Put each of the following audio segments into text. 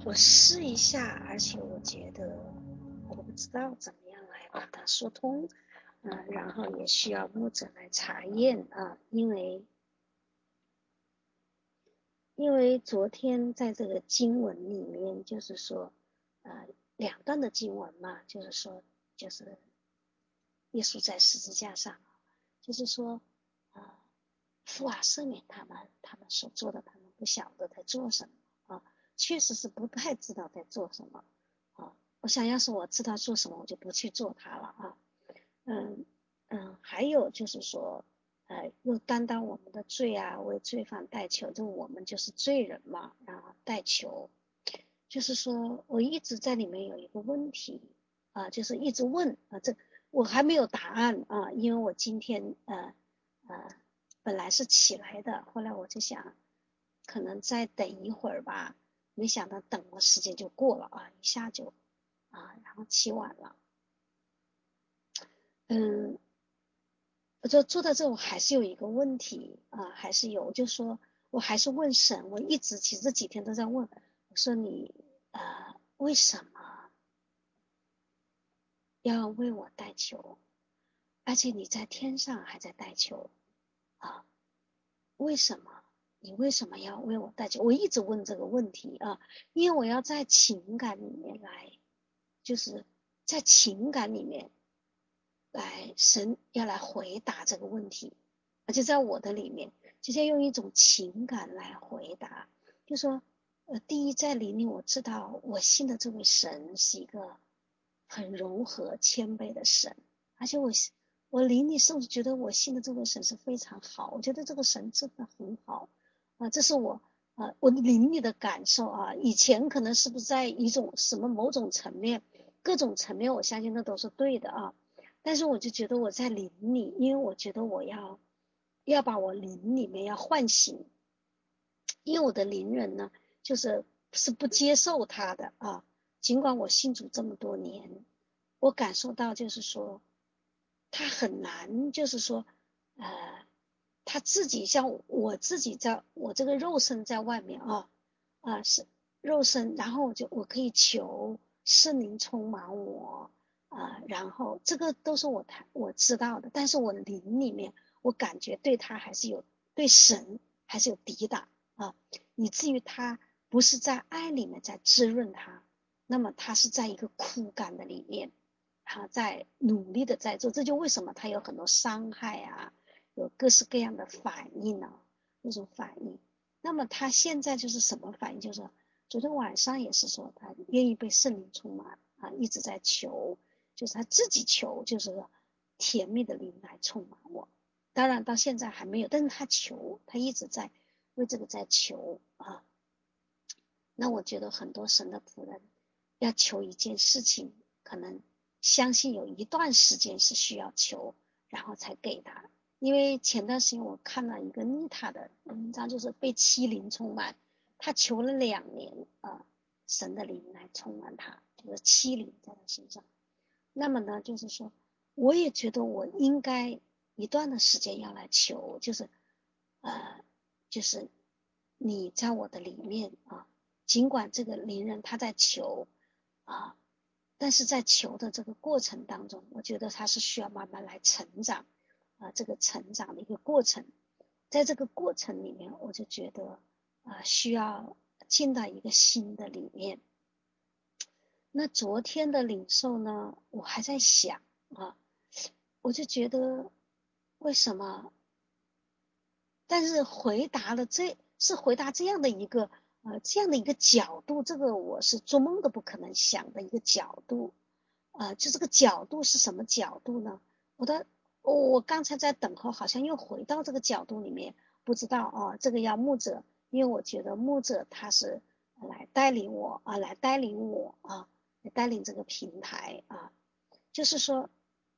我试一下，而且我觉得我不知道怎么样来把它说通，然后也需要牧者来查验啊，因为昨天在这个经文里面，就是说，两段的经文嘛，就是说，就是耶稣在十字架上，就是说，父啊，赦免他们所做的，他们不晓得在做什么啊，确实是不太知道在做什么啊。我想要是我知道做什么，我就不去做它了啊。嗯还有就是说，又担当我们的罪啊，为罪犯代求，就我们就是罪人嘛，然后代求。就是说我一直在里面有一个问题就是一直问这我还没有答案啊，因为我今天本来是起来的，后来我就想可能再等一会儿吧，没想到等的时间就过了一下就然后起晚了。我就做到这，我还是有一个问题还是有，就说我还是问神，我一直其实这几天都在问，我说你为什么要为我代求？而且你在天上还在代求啊？为什么？你为什么要为我代求？我一直问这个问题因为我要在情感里面来，就是在情感里面来，神要来回答这个问题，而且在我的里面，就是要用一种情感来回答，就说，第一在灵里我知道我信的这位神是一个很柔和谦卑的神，而且我灵里甚至觉得我信的这位神是非常好，我觉得这个神真的很好这是我灵里的感受以前可能是不是在一种什么某种层面，各种层面，我相信那都是对的但是我就觉得我在灵里，因为我觉得我要把我灵里面要唤醒，因为我的灵人呢，是不接受他的尽管我信主这么多年，我感受到就是说，他很难，就是说，他自己像我自己在我这个肉身在外面是肉身，然后我可以求圣灵充满我然后这个都是我知道的，但是我灵里面我感觉对他还是有对神还是有抵挡以至于他不是在爱里面在滋润他，那么他是在一个枯干的里面在努力的在做，这就为什么他有很多伤害有各式各样的反应那种反应。那么他现在就是什么反应？就是昨天晚上也是说他愿意被圣灵充满一直在求，就是他自己求，就是甜蜜的灵来充满我。当然到现在还没有，但是他求，他一直在为这个在求那我觉得很多神的仆人要求一件事情，可能相信有一段时间是需要求，然后才给他。因为前段时间我看了一个妮塔的文章，就是被欺凌充满，他求了2年神的灵来充满他，就是欺凌在他身上。那么呢，就是说，我也觉得我应该一段的时间要来求，就是你在我的里面尽管这个灵人他在求但是在求的这个过程当中，我觉得他是需要慢慢来成长这个成长的一个过程。在这个过程里面，我就觉得需要进到一个新的里面。那昨天的领受呢，我还在想我就觉得为什么？但是回答这样的一个角度，这个我是做梦都不可能想的一个角度就这个角度是什么角度呢？我刚才在等候，好像又回到这个角度里面，不知道这个要牧者，因为我觉得牧者他是来带领我来带领我来带领这个平台就是说，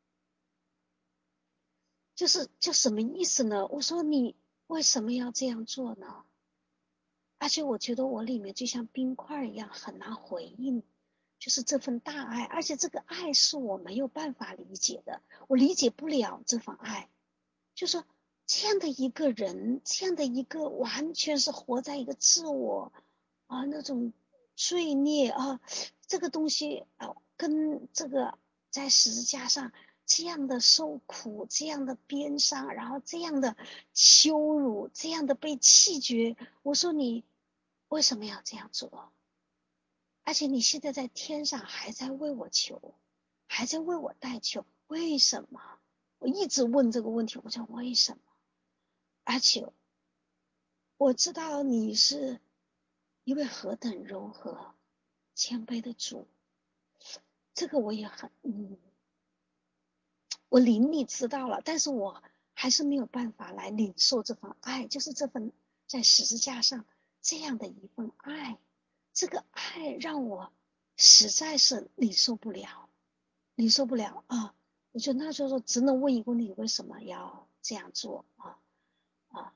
就什么意思呢？我说你为什么要这样做呢？而且我觉得我里面就像冰块一样很难回应，就是这份大爱，而且这个爱是我没有办法理解的，我理解不了这份爱，就是这样的一个人，这样的一个完全是活在一个自我那种罪孽啊，这个东西啊，跟这个在十字架上这样的受苦，这样的鞭伤，然后这样的羞辱，这样的被弃绝，我说你为什么要这样做？而且你现在在天上还在为我求，还在为我代求，为什么？我一直问这个问题，我说为什么？而且我知道你是一位何等柔和、谦卑的主，这个我也很我灵里知道了，但是我还是没有办法来领受这份爱，就是这份在十字架上这样的一份爱，这个爱让我实在是领受不了，领受不了啊！我就那时候只能问一个问题：为什么要这样做啊？啊！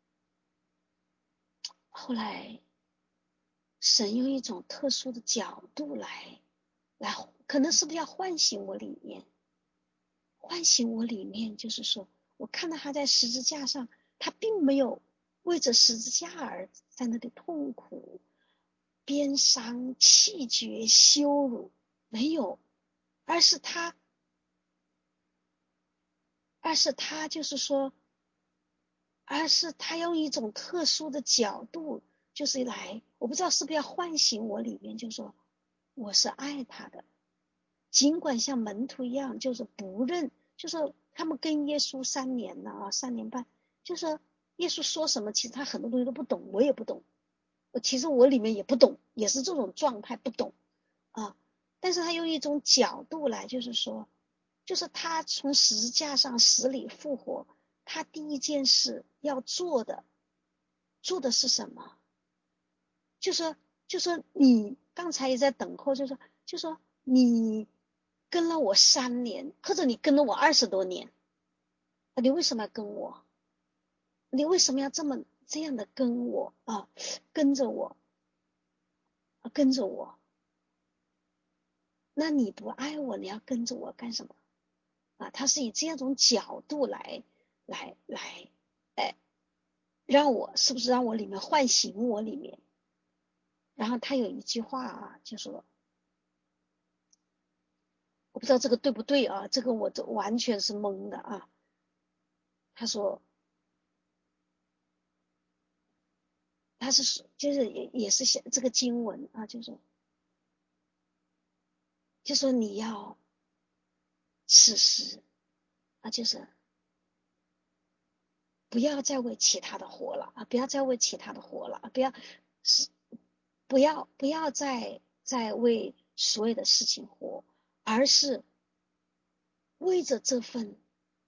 后来神用一种特殊的角度来，可能是不是要唤醒我里面？唤醒我里面，就是说，我看到他在十字架上，他并没有为着十字架而在那里痛苦、鞭伤、气绝、羞辱，没有，而是他，就是说，而是他用一种特殊的角度，就是来，我不知道是不是要唤醒我里面，就是说，我是爱他的，尽管像门徒一样，就是不认，就是他们跟耶稣3年了啊，3年半，就是耶稣说什么，其实他很多东西都不懂，我也不懂，其实我里面也不懂，也是这种状态不懂啊。但是他用一种角度来，就是说，就是他从十字架上死里复活，他第一件事要做的是什么？就说你刚才也在等候，就说你跟了我3年，或者你跟了我20多年，你为什么要跟我？你为什么要这样的跟我啊？跟着我，跟着我？那你不爱我，你要跟着我干什么？啊，他是以这样一种角度来，哎，是不是让我里面唤醒我里面？然后他有一句话啊，就说我不知道这个对不对啊，这个我都完全是懵的啊。他说他是就是也是写这个经文啊，就说你要此时啊，就是不要再为其他的活了啊，不要再为其他的活了啊，是不要再为所有的事情活，而是为着这份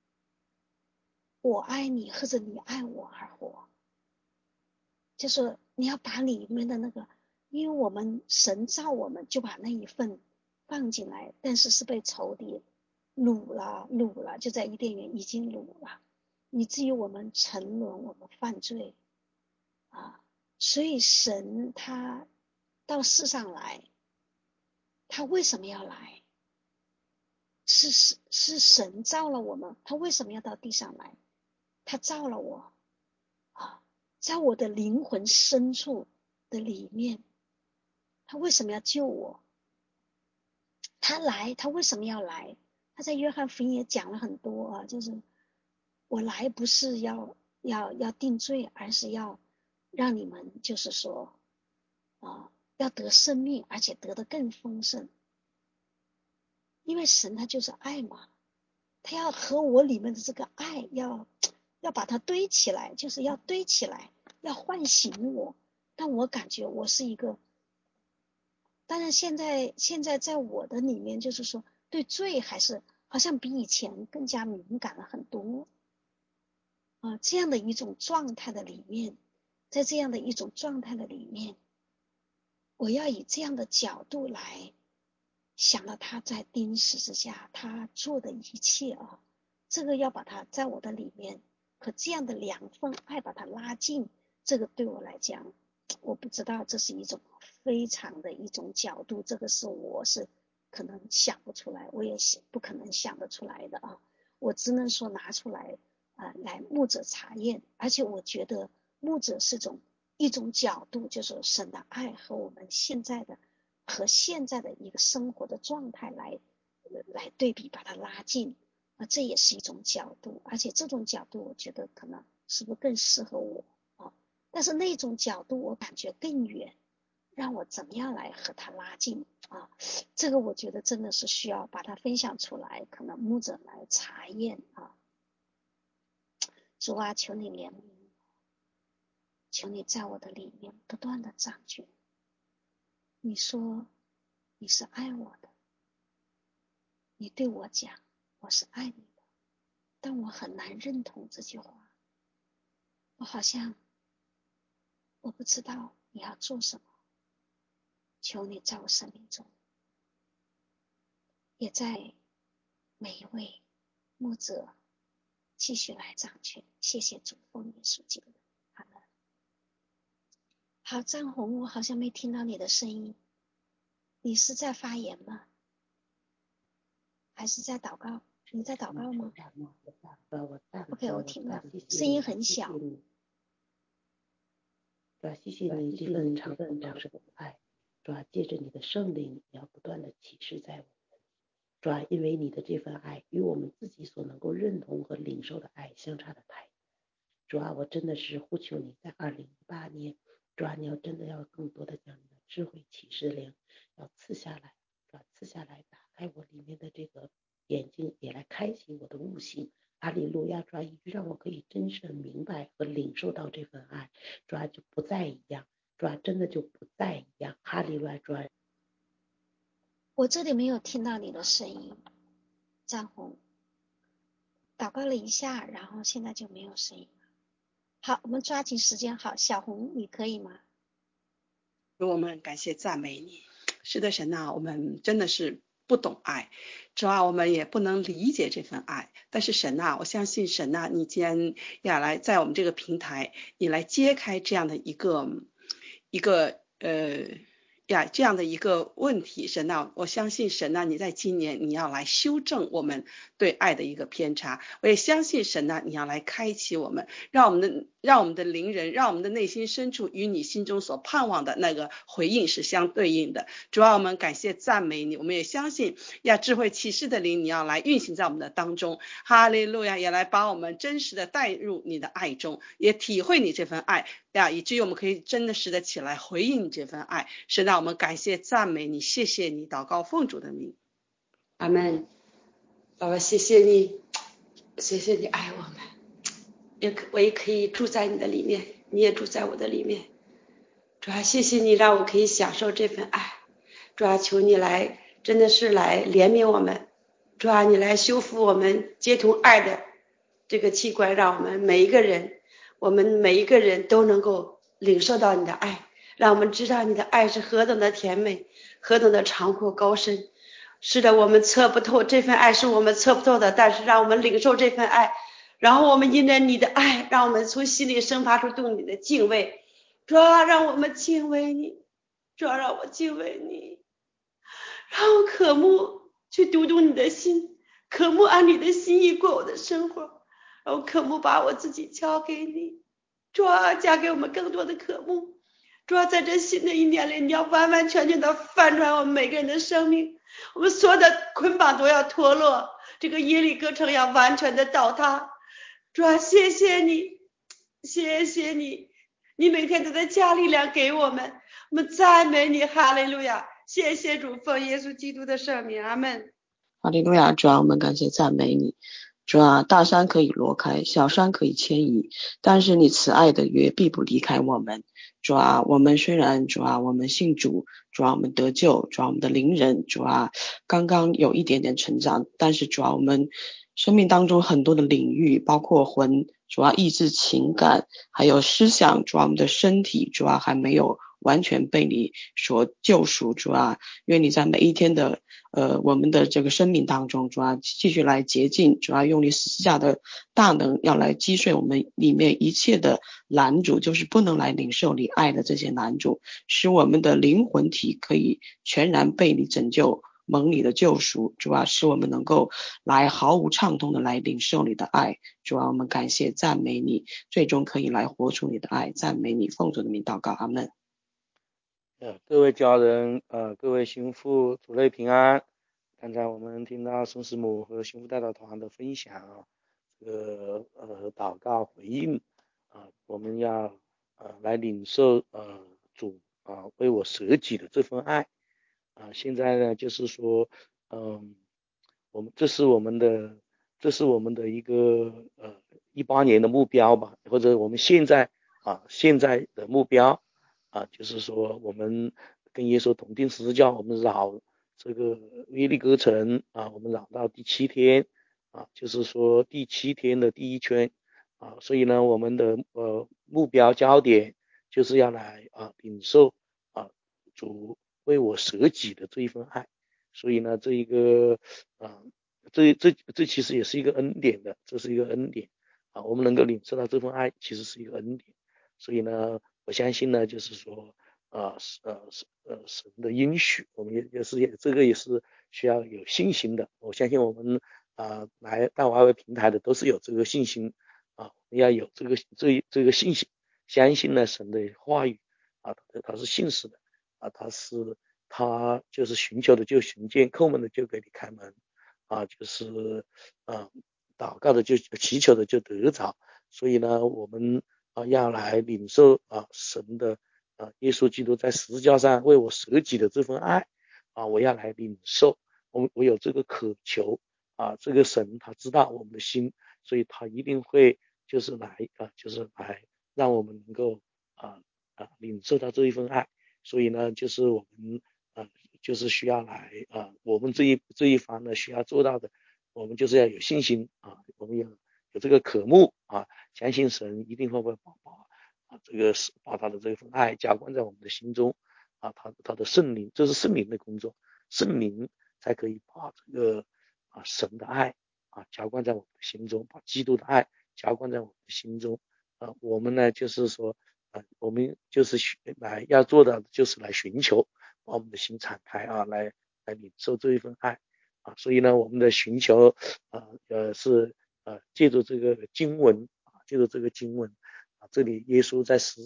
我爱你或者你爱我而活。就是你要把里面的那个，因为我们神造我们就把那一份放进来，但是是被仇敌掳了，就在伊甸园已经掳了，以至于我们沉沦，我们犯罪啊。所以神他到世上来，他为什么要来？是神造了我们，他为什么要到地上来？他造了我啊，在我的灵魂深处的里面，他为什么要救我？他为什么要来？他在约翰福音也讲了很多啊，就是我来不是要定罪，而是要让你们就是说要得生命，而且得的更丰盛。因为神他就是爱嘛，他要和我里面的这个爱要把它堆起来，就是要堆起来，要唤醒我。但我感觉我是一个，当然现在在我的里面，就是说对罪还是好像比以前更加敏感了很多啊。这样的一种状态的里面，在这样的一种状态的里面，我要以这样的角度来想到他在钉十字架他做的一切啊，这个要把它在我的里面和这样的两份爱把它拉近，这个对我来讲，我不知道这是一种非常的一种角度，这个我是可能想不出来，我也不可能想得出来的啊，我只能说拿出来来牧者查验，而且我觉得牧者是种一种角度，就是神的爱和我们现在的一个生活的状态来对比，把它拉近这也是一种角度，而且这种角度我觉得可能是不是更适合我但是那种角度我感觉更远，让我怎么样来和他拉近这个我觉得真的是需要把它分享出来，可能牧者来查验主啊，求你怜悯我，求你在我的里面不断的掌权。你说你是爱我的，你对我讲我是爱你的，但我很难认同这句话，我好像我不知道你要做什么。求你在我生命中，也在每一位牧者继续来掌权。谢谢主，奉耶稣基督。好了，好，张红，我好像没听到你的声音，你是在发言吗？还是在祷告？你在祷告吗？OK， 我听到，声音很小。 谢谢你这份长恒长久的爱，主啊，借着你的圣灵，你要不断的启示在我们，主啊，因为你的这份爱与我们自己所能够认同和领受的爱相差的太远。主啊，我真的是呼求你在2018年，主啊，你要真的要更多的将你的智慧启示灵要赐下来，主啊，赐下来，打开我里面的这个眼睛，也来开启我的悟性。哈利路亚，主啊，以致让我可以真实的明白和领受到这份爱，主啊，就不再一样，主啊，真的就不再一样。哈利路亚，主啊， 我这里没有听到你的声音，张红，祷告了一下，然后现在就没有声音了。好，我们抓紧时间。好，小红，你可以吗？ 主，我们感谢赞美你。是的，神啊，我们真的是不懂爱，主啊，我们也不能理解这份爱。但是神啊，我相信神啊，你既然要来在我们这个平台，你来揭开这样的一个这样的一个问题，神啊，我相信神啊，你在今年你要来修正我们对爱的一个偏差。我也相信神啊，你要来开启我们，让我们的灵人，让我们的内心深处与你心中所盼望的那个回应是相对应的。主要我们感谢赞美你，我们也相信智慧启示的灵你要来运行在我们的当中。哈利路亚，也来把我们真实的带入你的爱中，也体会你这份爱以至于我们可以真实的起来回应你这份爱。神啊，我们感谢赞美你，谢谢你，祷告奉主的名， 阿们。爸爸，谢谢你，谢谢你爱我们，我也可以住在你的里面，你也住在我的里面。主啊，谢谢你让我可以享受这份爱。主啊，求你来，真的是来怜悯我们。主啊，你来修复我们接通爱的这个器官，让我们每一个人都能够领受到你的爱，让我们知道你的爱是何等的甜美，何等的长阔高深。是的，我们测不透，这份爱是我们测不透的，但是让我们领受这份爱，然后我们因着你的爱，让我们从心里生发出对你的敬畏。主啊，让我们敬畏你，主啊，让我敬畏你，让我渴慕去读你的心，渴慕按你的心意过我的生活，让我渴慕把我自己交给你。主啊，加给我们更多的渴慕。主啊，在这新的一年里，你要完完全全的翻转我们每个人的生命，我们所有的捆绑都要脱落，这个耶利哥城要完全的倒塌。主啊，谢谢你，谢谢你，你每天都在加力量给我们，我们赞美你，哈利路亚！谢谢主，奉耶稣基督的圣名，阿们。 哈利路亚，主啊，我们感谢赞美你。主啊，大山可以挪开，小山可以迁移，但是你慈爱的约必不离开我们。主啊，我们虽然主啊，我们信主，主啊，我们得救，主啊，我们的灵人，主啊，刚刚有一点点成长，但是主啊，我们生命当中很多的领域，包括魂，主啊，意志、情感，还有思想，主啊，我们的身体，主啊，还没有完全被你所救赎。主啊，愿你在每一天的我们的这个生命当中，主啊，继续来洁净，主啊，用你十字架的大能要来击碎我们里面一切的拦阻，就是不能来领受你爱的这些拦阻，使我们的灵魂体可以全然被你拯救， 蒙你的救赎，主啊，使我们能够来毫无畅通的来领受你的爱，主啊，我们感谢赞美你，最终可以来活出你的爱，赞美你，奉主的名祷告，阿们。 各位家人，各位心腹，主内平安。刚才我们听到孙师母和心腹代表团的分享啊，祷告回应我们要来领受主为我舍己的这份爱现在呢就是说这是我们的一个18年的目标吧，或者我们现在的目标就是说我们跟耶稣同定十字架，我们绕这个耶利哥城我们绕到第7天就是说第7天的第一圈所以呢我们的目标焦点就是要来领受主为我舍己的这一份爱，所以呢这一个这其实也是一个恩典的，这是一个恩典我们能够领受到这份爱其实是一个恩典，所以呢我相信呢就是说神的应许，我们这个也是需要有信心的。我相信我们来到华为平台的都是有这个信心要有这个信心，相信呢神的话语他是信实的他就是寻求的就寻见，叩门的就给你开门就是祷告的就祈求的就得着，所以呢我们要来领受神的耶稣基督在十字架上为我舍己的这份爱我要来领受，我有这个渴求这个神他知道我们的心，所以他一定会就是来让我们能够领受到这一份爱，所以呢就是我们就是需要来我们这一方呢需要做到的，我们就是要有信心我们有这个渴慕相信神一定会这个把他的这份爱浇灌在我们的心中他的圣灵，这是圣灵的工作，圣灵才可以把这个神的爱浇灌在我们的心中，把基督的爱浇灌在我们的心中我们呢就是说我们就是要做的就是来寻求，把我们的心敞开来领受这一份爱所以呢我们的寻求是借助这个经文这里耶稣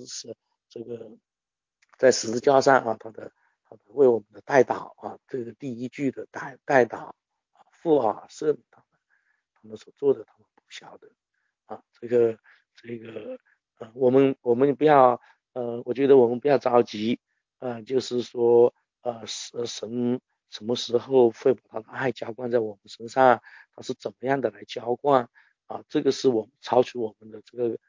在十字架上他的为我们的代祷这个第一句的代祷父赦免他们所做的他们不晓得这个我们不要我觉得我们不要着急就是说神什么时候会把他的爱浇灌在我们身上，他是怎么样的来浇灌这个是我们超出我们的这个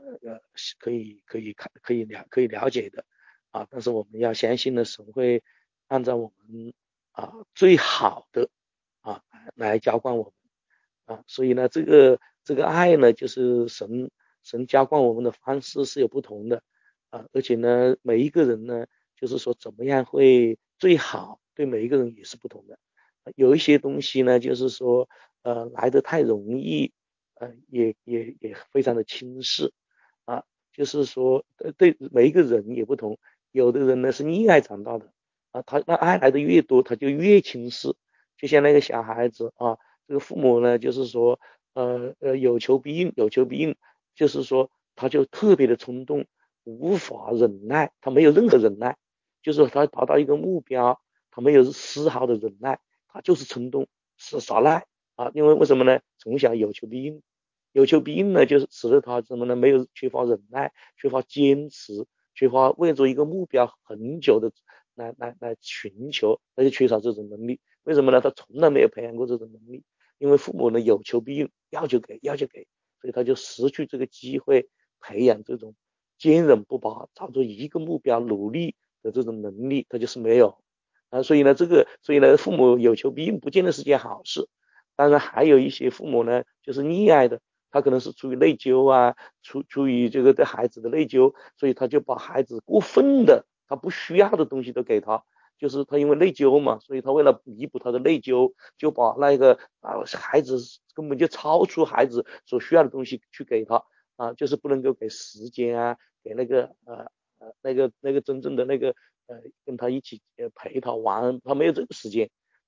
可以了解的但是我们要相信呢神会按照我们最好的来浇灌我们所以呢这个爱呢就是神浇灌我们的方式是有不同的而且呢每一个人呢就是说怎么样会最好，对每一个人也是不同的有一些东西呢就是说来得太容易也非常的轻视就是说对每一个人也不同，有的人呢是溺爱长大的他那爱来的越多他就越轻视，就像那个小孩子这个父母呢就是说有求必应，就是说他就特别的冲动，无法忍耐，他没有任何忍耐，就是说他达到一个目标他没有丝毫的忍耐，他就是冲动是耍赖因为什么呢？从小有求必应，有求必应呢就是使得他什么呢？没有缺乏忍耐，缺乏坚持，缺乏为着一个目标很久的来寻求，而且缺少这种能力。为什么呢？他从来没有培养过这种能力，因为父母呢有求必应，要就给，所以他就失去这个机会培养这种坚韧不拔，朝着一个目标努力的这种能力，他就是没有所以呢父母有求必应不见得是件好事。当然还有一些父母呢就是溺爱的，他可能是出于内疚出于这个对孩子的内疚，所以他就把孩子过分的他不需要的东西都给他，就是他因为内疚嘛，所以他为了弥补他的内疚，就把那个孩子根本就超出孩子所需要的东西去给他就是不能够给时间给那个那个真正的那个跟他一起陪他玩，他没有这个时间，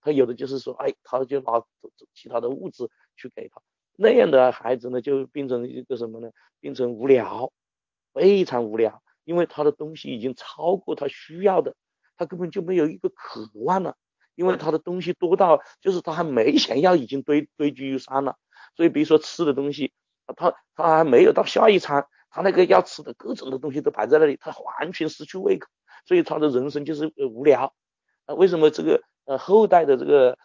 他有的就是说，哎，他就拿其他的物质去给他，那样的孩子呢，就变成一个什么呢？变成无聊，非常无聊，因为他的东西已经超过他需要的，他根本就没有一个渴望了，因为他的东西多到就是他还没想要，已经堆积如山了。所以比如说吃的东西，他还没有到下一餐，他那个要吃的各种的东西都摆在那里，他完全失去胃口，所以他的人生就是无聊。为什么这个后代的这个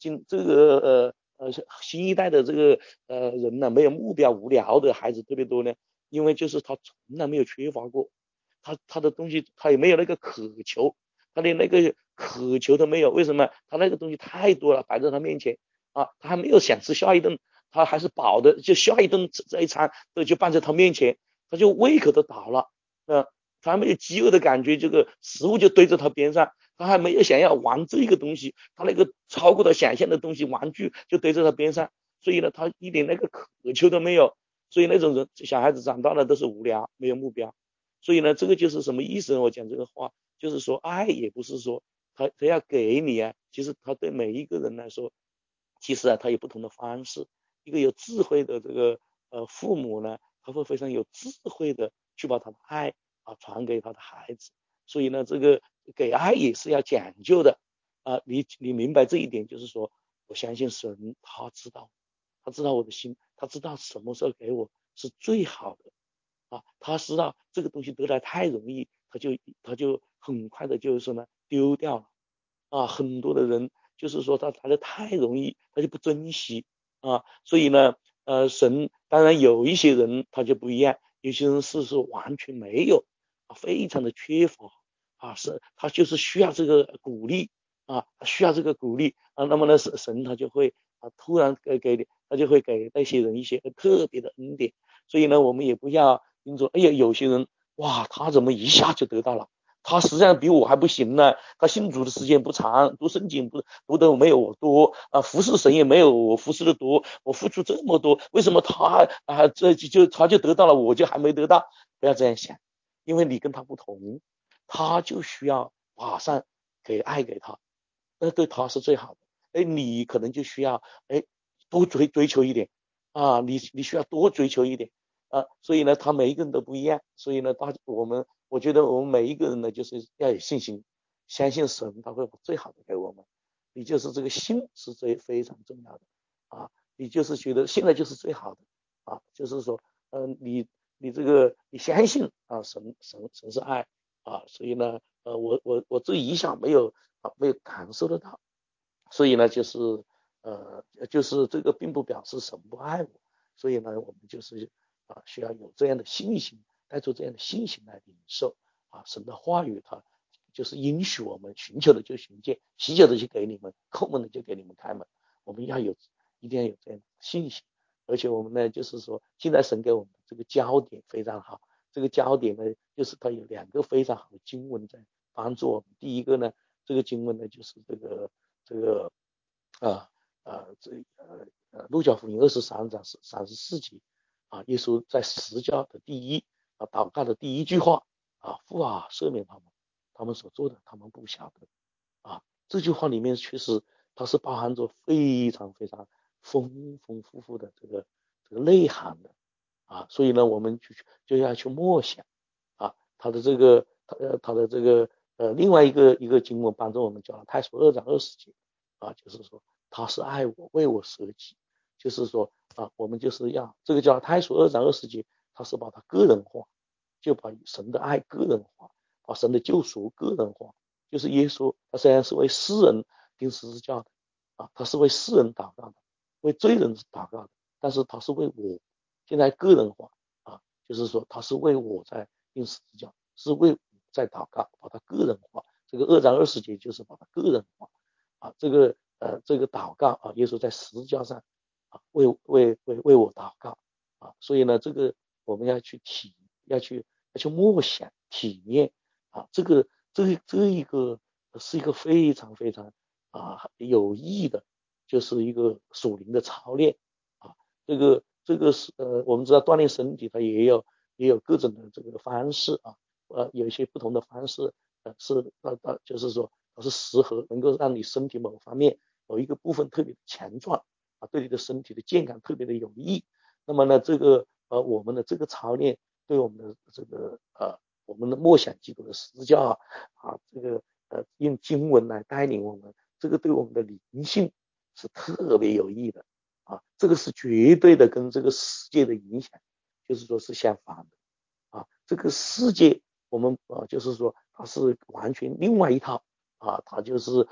新一代的这个人呢，没有目标，无聊的孩子特别多呢？因为就是他从来没有缺乏过，他的东西他也没有那个渴求，他连那个渴求都没有。为什么？他那个东西太多了，摆在他面前啊，他还没有想吃下一顿，他还是饱的，就下一顿这一餐都就放在他面前，他就胃口都倒了，他还没有饥饿的感觉，这个食物就堆在他边上，他还没有想要玩这个东西，他那个超过他想象的东西，玩具就堆在他边上，所以呢，他一点那个渴求都没有，所以那种人小孩子长大了都是无聊，没有目标。所以呢，这个就是什么意思呢？我讲这个话，就是说爱也不是说他要给你啊，其实他对每一个人来说，其实啊，他有不同的方式。一个有智慧的这个父母呢，他会非常有智慧的去把他的爱传给他的孩子。所以呢，这个给爱也是要讲究的你明白这一点，就是说，我相信神他知道我的心，他知道什么时候给我是最好的他知道这个东西得来太容易，他就很快的就是说呢丢掉了很多的人就是说他来的太容易，他就不珍惜所以呢神当然有一些人他就不一样，有些人是说完全没有非常的缺乏是他就是需要这个鼓励需要这个鼓励那么呢神他就会突然他就会给那些人一些特别的恩典。所以呢，我们也不要听说，哎呀，有些人哇，他怎么一下就得到了？他实际上比我还不行呢，他信主的时间不长，读圣经读的没有我多服侍神也没有我服侍的多，我付出这么多，为什么他他就得到了，我就还没得到？不要这样想，因为你跟他不同，他就需要马上给爱给他，那对他是最好的。哎，你可能就需要多追求一点你需要多追求一点所以呢，他每一个人都不一样，所以呢，我觉得我们每一个人呢，就是要有信心，相信神他会把最好的给我们。你就是这个心是非常重要的你就是觉得现在就是最好的就是说你这个你相信神是爱所以呢我这一下没有感受得到，所以呢就是这个并不表示神不爱我，所以呢我们就是需要有这样的信心，带着这样的信心来领受神的话语，它就是允许我们寻求的就寻见，祈求的就给你们，叩门的就给你们开门。我们一定要有这样的信心，而且我们呢就是说，现在神给我们这个焦点非常好，这个焦点呢就是它有两个非常好的经文在帮助我们。第一个呢，这个经文呢就是这个路加福音23章34节耶稣在十架的祷告的第一句话父赦免他们所做的，他们不晓得这句话里面确实它是包含着非常非常丰丰富富的这个内涵的所以呢，我们就要去默想他的这个他的这个另外一个经文帮助我们讲了太书2章20节就是说他是爱我，为我舍己，就是说我们就是要这个叫太书2章20节，他是把他个人化，就把神的爱个人化，把神的救赎个人化，就是耶稣他虽然是为世人钉十字架的他是为世人祷告的，为罪人祷告的，但是他是为我现在个人化就是说他是为我在钉十字架，是为我在祷告，把他个人化。这个2章20节就是把他个人化这个祷告耶稣在十字架上为我祷告所以呢，这个我们要去默想体验这一个是一个非常非常有益的，就是一个属灵的操练这个是我们知道锻炼身体，它也有各种的这个方式有一些不同的方式就是说它是适合能够让你身体某方面某一个部分特别强壮啊，对你的身体的健康特别的有益。那么呢，这个我们的这个操练对我们的这个我们的默想基督的十字架啊，这个用经文来带领我们，这个对我们的灵性是特别有益的啊，这个是绝对的跟这个世界的影响就是说是相反的啊，这个世界我们就是说它是完全另外一套啊，它就是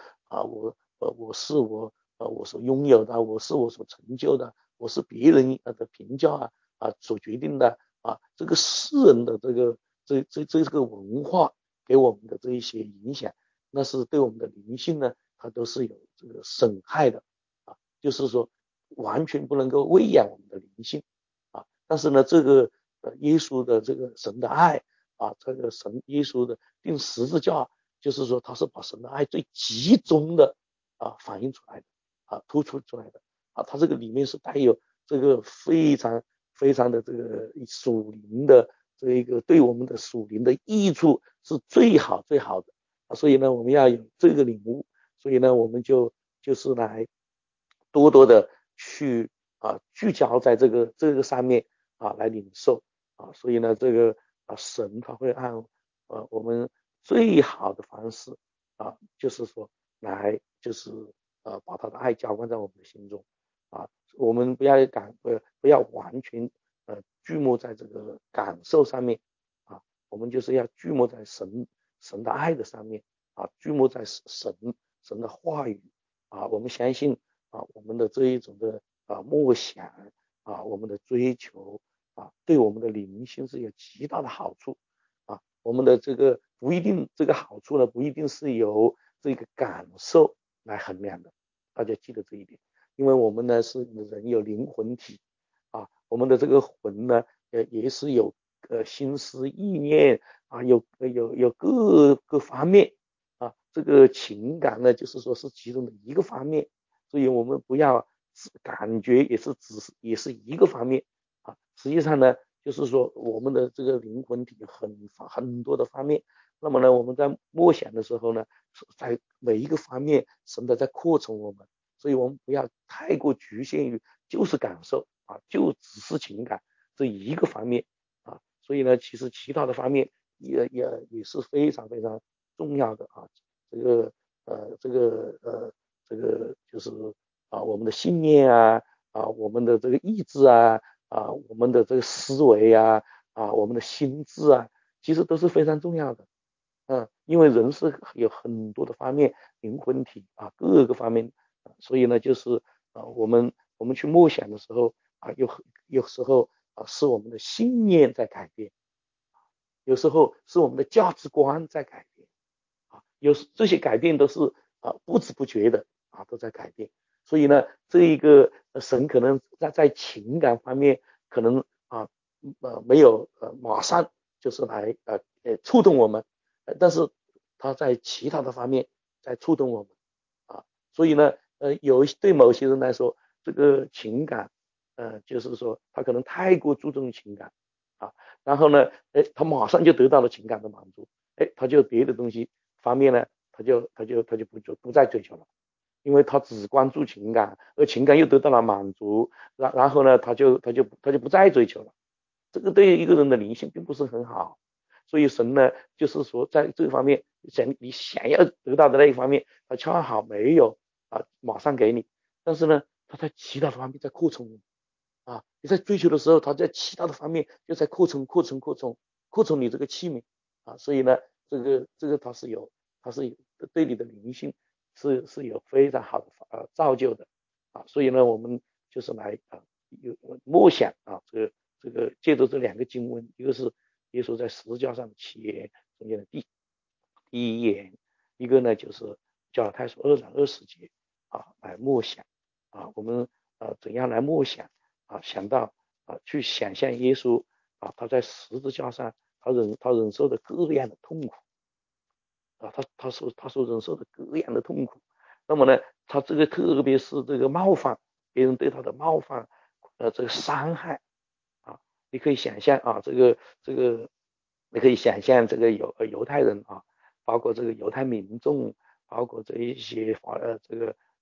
我所拥有的，我是我所成就的，我是别人的评价所决定的啊，这个世人的这个文化给我们的这一些影响，那是对我们的灵性呢，它都是有这个损害的啊，就是说完全不能够喂养我们的灵性啊。但是呢，这个耶稣的这个神的爱啊，这个耶稣的钉十字架，就是说他是把神的爱最集中的反映出来的突出出来的他这个里面是带有这个非常非常的这个属灵的这一个对我们的属灵的益处是最好最好的所以呢，我们要有这个领悟，所以呢，我们就是来多多的去聚焦在这个上面来领受所以呢，这个神他会按我们最好的方式就是说来就是把他的爱浇灌在我们的心中我们不要完全聚焦在这个感受上面我们就是要聚焦在神的爱的上面聚焦在神的话语我们相信我们的这一种的默想我们的追求对我们的灵性是有极大的好处我们的这个不一定这个好处呢不一定是由这个感受来衡量的，大家记得这一点，因为我们呢是人有灵魂体我们的这个魂呢也是有心思意念有各个方面这个情感呢就是说是其中的一个方面，所以我们不要感觉也是一个方面实际上呢就是说我们的这个灵魂体很多的方面，那么呢我们在默想的时候呢，在每一个方面神都在扩充我们，所以我们不要太过局限于就是感受就只是情感这一个方面所以呢其实其他的方面也是非常非常重要的这个这个就是我们的信念我们的这个意志我们的这个思维我们的心智其实都是非常重要的因为人是有很多的方面，灵魂体各个方面所以呢，就是我们去默想的时候有时候是我们的信念在改变，有时候是我们的价值观在改变这些改变都是不知不觉的都在改变。所以呢，这一个神可能在情感方面可能没有马上就是来触动我们，但是他在其他的方面在触动我们所以呢对某些人来说，这个情感就是说他可能太过注重情感然后呢他马上就得到了情感的满足他就别的东西方面呢他就不再追求了，因为他只关注情感，而情感又得到了满足，然后呢他就不再追求了，这个对一个人的灵性并不是很好。所以神呢就是说在这方面你想要得到的那一方面他恰好没有马上给你，但是呢他在其他的方面在扩充你在追求的时候他在其他的方面就在扩充你这个器皿所以呢这个它是有对你的灵性是有非常好的造就的所以呢我们就是来有默想这个借着这两个经文，一个是耶稣在十字架上的起言中间的第一言，一个呢就是加拉太书2章20节来默想我们怎样来默想想到去想象耶稣他在十字架上他忍受的各样的痛苦他所忍受的各样的痛苦，那么呢他这个特别是这个冒犯别人对他的冒犯这个伤害你可以想象这个你可以想象这个犹太人包括这个犹太民众，包括这一些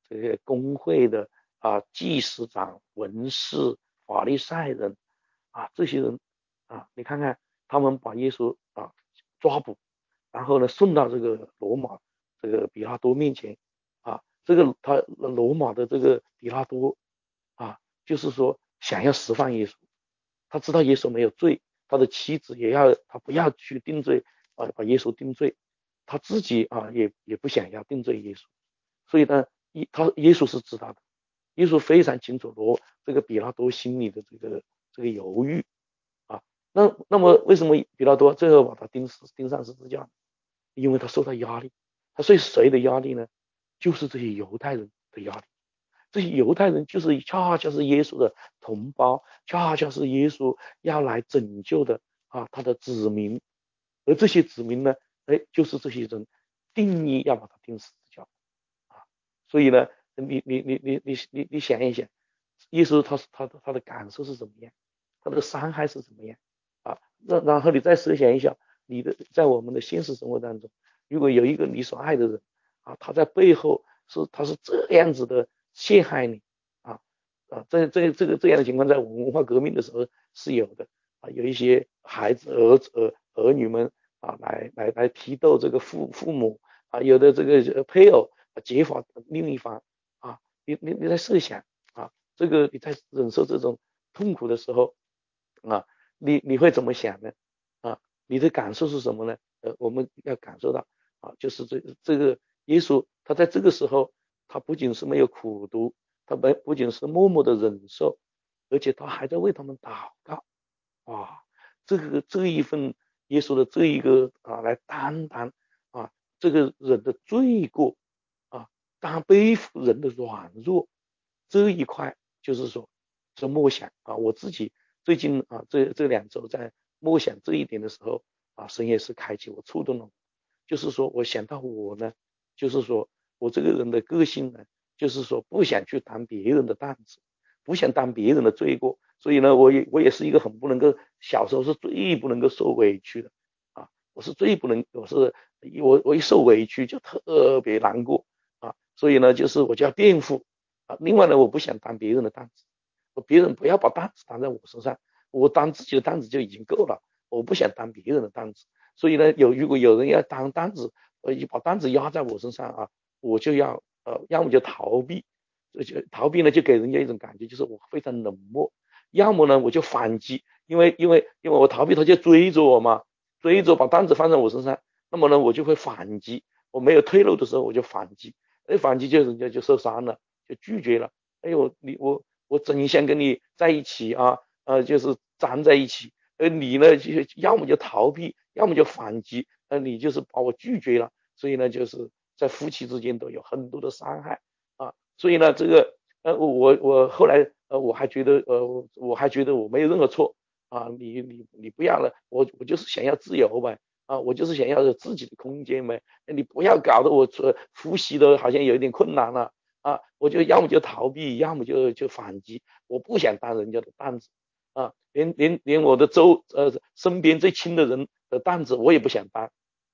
这些公会的祭司长、文士、法利赛人这些人你看看他们把耶稣抓捕，然后呢送到这个罗马这个比拉多面前这个他罗马的这个比拉多就是说想要释放耶稣，他知道耶稣没有罪，他的妻子他不要去定罪把耶稣定罪，他自己也不想要定罪耶稣，所以呢耶稣是知道的，耶稣非常清楚这个比拉多心里的这个犹豫那么为什么比拉多最后把他钉上十字架？因为他受到压力，他受谁的压力呢？就是这些犹太人的压力。这些犹太人恰恰是耶稣的同胞，恰恰是耶稣要来拯救的他的子民，而这些子民呢，就是这些人定义要把他钉十字架所以呢，你想一想，耶稣他的感受是怎么样，他的伤害是怎么样然后你再设想一下，在我们的现实生活当中，如果有一个你所爱的人他在背后他是这样子的陷害你这样的情况在文化革命的时候是有的有一些孩子儿女们来批斗这个父母有的这个配偶结发另一方你在设想这个你在忍受这种痛苦的时候你会怎么想呢你的感受是什么呢我们要感受到就是这个耶稣他在这个时候他不仅是没有苦读，他不仅是默默的忍受，而且他还在为他们祷告这一份耶稣的这一个来担当这个人的罪过当背负人的软弱这一块，就是说这默想我自己最近这2周在默想这一点的时候神也是开启我触动了，就是说我想到我呢，就是说我这个人的个性呢，就是说不想去担别人的担子，不想担别人的罪过，所以呢我也是一个很不能够，小时候是最不能够受委屈的我是最不能，我一受委屈就特别难过所以呢就是我就要垫付另外呢我不想担别人的担子，别人不要把担子担在我身上，我担自己的担子就已经够了，我不想担别人的担子，所以呢如果有人要担担子把担子压在我身上我就要要么就逃避，逃避呢就给人家一种感觉就是我非常冷漠，要么呢我就反击，因为我逃避他就追着我嘛，追着把担子放在我身上，那么呢我就会反击，我没有退路的时候我就反击，反击就人家就受伤了，就拒绝了，我真想跟你在一起就是站在一起，你呢就要么就逃避，要么就反击，你就是把我拒绝了，所以呢就是在夫妻之间都有很多的伤害所以呢这个我后来我还觉得我没有任何错你不要了，我就是想要自由呗我就是想要有自己的空间呗，你不要搞得我呼吸的好像有一点困难了我就要么就逃避，要么就反击，我不想担人家的担子连我的身边最亲的人的担子我也不想担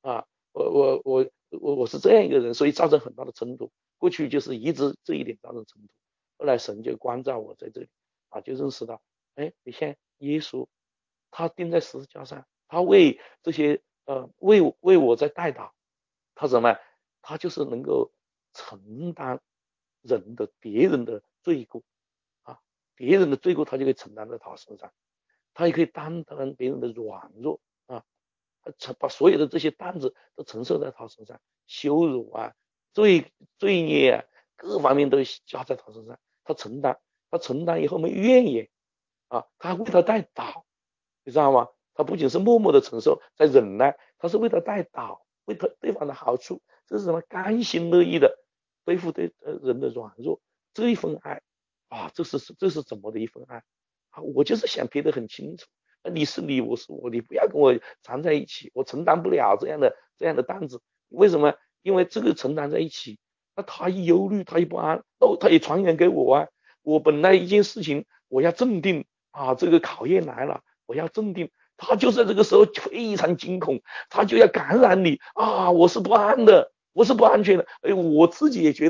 我是这样一个人，所以造成很大的冲突。过去就是一直这一点造成冲突，后来神就关照我在这里就认识到，你像耶稣，他钉在十字架上，他为这些为我在代祷，他什么？他就是能够承担别人的罪过别人的罪过他就可以承担在他身上，他也可以担当别人的软弱把所有的这些担子都承受在他身上，羞辱罪孽各方面都加在他身上，他承担以后没怨言他为他代祷，你知道吗？他不仅是默默的承受在忍耐，他是为他代祷，为他对方的好处，这是什么？甘心乐意的背负对人的软弱，这一份爱这是怎么的一份爱我就是想撇得很清楚，你是你，我是我，你不要跟我缠在一起，我承担不了这样的担子。为什么？因为这个承担在一起，那他一忧虑，他一不安，他也传染给我我本来一件事情我要镇定这个考验来了，我要镇定，他就在这个时候非常惊恐，他就要感染你我是不安的，我是不安全的。我自己也觉得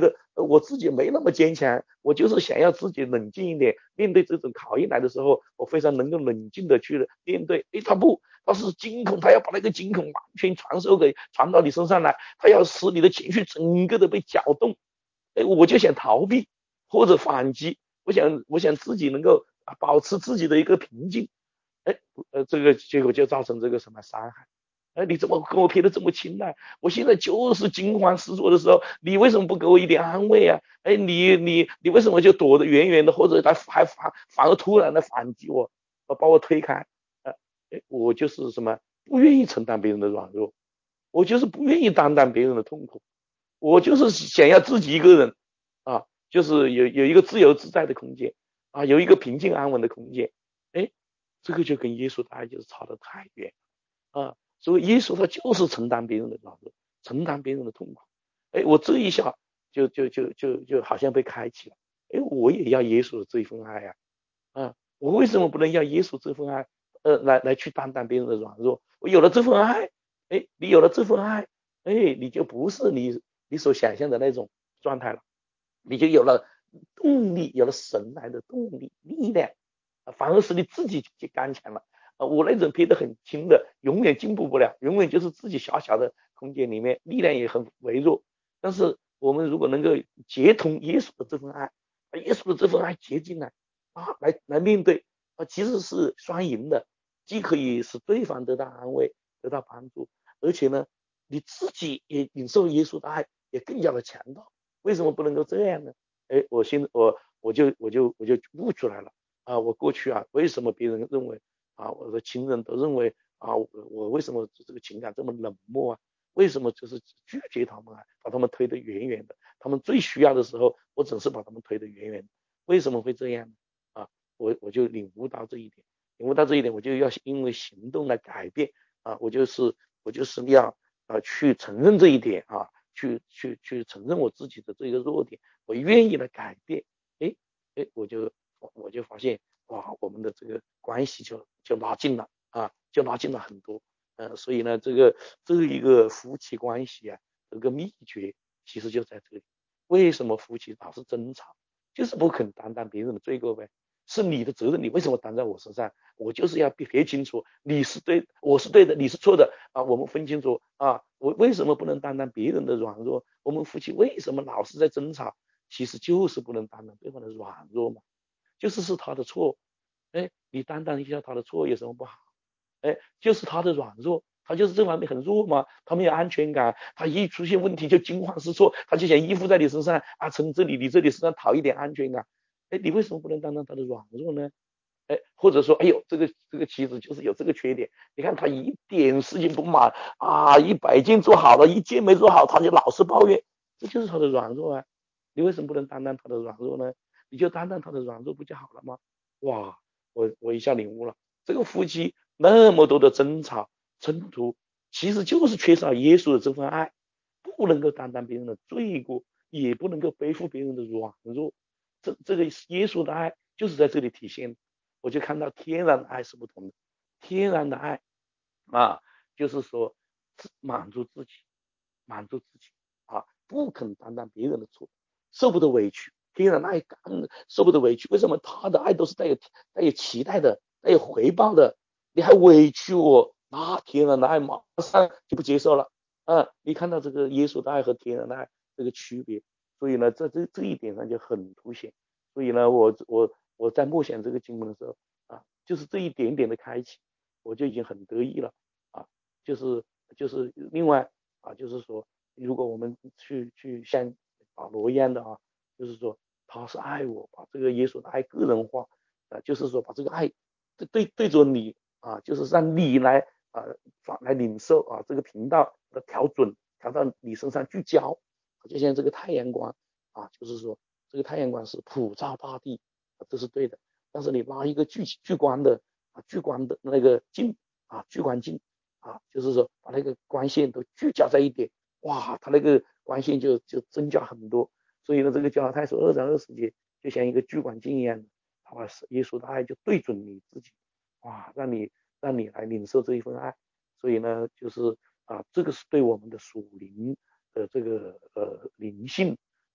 我自己没那么坚强，我就是想要自己冷静一点，面对这种考验来的时候，我非常能够冷静的去面对。他是惊恐，他要把那个惊恐完全传到你身上来，他要使你的情绪整个的被搅动。我就想逃避或者反击，我想自己能够保持自己的一个平静。这个结果就造成这个什么伤害。你怎么跟我撇得这么轻呢？我现在就是惊慌失措的时候，你为什么不给我一点安慰啊？你为什么就躲得远远的，或者反而突然的反击我，把我推开？我就是什么不愿意承担别人的软弱，我就是不愿意担当别人的痛苦，我就是想要自己一个人就是有一个自由自在的空间有一个平静安稳的空间。哎，这个就跟耶稣的爱就是差得太远所以耶稣他就是承担别人的软弱，承担别人的痛苦。我这一下就好像被开启了。我也要耶稣的这一份爱我为什么不能要耶稣这份爱来去担当别人的软弱？我有了这份爱，你有了这份爱，你就不是你所想象的那种状态了，你就有了动力，有了神来的动力力量反而使你自己就刚强了我那种撇得很轻的，永远进步不了，永远就是自己小小的空间里面，力量也很微弱。但是我们如果能够接通耶稣的这份爱，把耶稣的这份爱接进来来面对其实是双赢的，既可以使对方得到安慰，得到帮助，而且呢，你自己也领受耶稣的爱，也更加的强大。为什么不能够这样呢？我就悟出来了我过去为什么别人认为我的亲人都认为我为什么这个情感这么冷漠为什么就是拒绝他们把他们推得远远的？他们最需要的时候，我总是把他们推得远远的。为什么会这样呢？我就领悟到这一点，我就要因为行动来改变我就是要去承认这一点去承认我自己的这个弱点，我愿意来改变。哎我就发现哇，我们的这个关系就拉近了就拉近了很多。所以呢，这一个夫妻关系这个秘诀其实就在这里。为什么夫妻老是争吵？就是不肯担当别人的罪过呗。是你的责任，你为什么担在我身上？我就是要撇清楚，你是对，我是对的，你是错的我们分清楚我为什么不能担当别人的软弱？我们夫妻为什么老是在争吵？其实就是不能担当对方的软弱嘛，就是他的错。你担当一下他的错有什么不好？就是他的软弱，他就是这方面很弱嘛，他没有安全感，他一出现问题就惊慌失措，他就想依附在你身上从你这里身上讨一点安全感。你为什么不能担当他的软弱呢？或者说，哎呦，这个妻子就是有这个缺点，你看他一点事情不满100件做好了，1件没做好，他就老是抱怨，这就是他的软弱你为什么不能担当他的软弱呢？你就担当他的软弱不就好了吗？哇，我一下领悟了，这个夫妻那么多的争吵冲突，其实就是缺少耶稣的这份爱，不能够担当别人的罪过，也不能够背负别人的软弱。这个耶稣的爱就是在这里体现。我就看到天然的爱是不同的。天然的爱就是说满足自己，不肯担当别人的错，受不得委屈。天然的爱受不得委屈，为什么他的爱都是带有期待的，带有回报的？你还委屈我，那天然的爱马上就不接受了你看到这个耶稣的爱和天然的爱这个区别，所以呢，这一点上就很凸显。所以呢，我在默想这个经文的时候就是这一点点的开启，我就已经很得意了就是另外就是说，如果我们去像保罗一样的就是说他是爱我，把这个耶稣的爱个人化就是说把这个爱对着你就是让你来来领受这个频道的调准，调到你身上聚焦，就像这个太阳光就是说这个太阳光是普照大地这是对的。但是你拉一个聚光的那个镜聚光镜就是说把那个光线都聚焦在一点，哇，它那个光线就增加很多。所以呢，这个加拉太书2章20节就像一个聚光镜一样的，他把耶稣的爱就对准你自己，哇，让你来领受这一份爱。所以呢，就是这个是对我们的属灵的这个灵性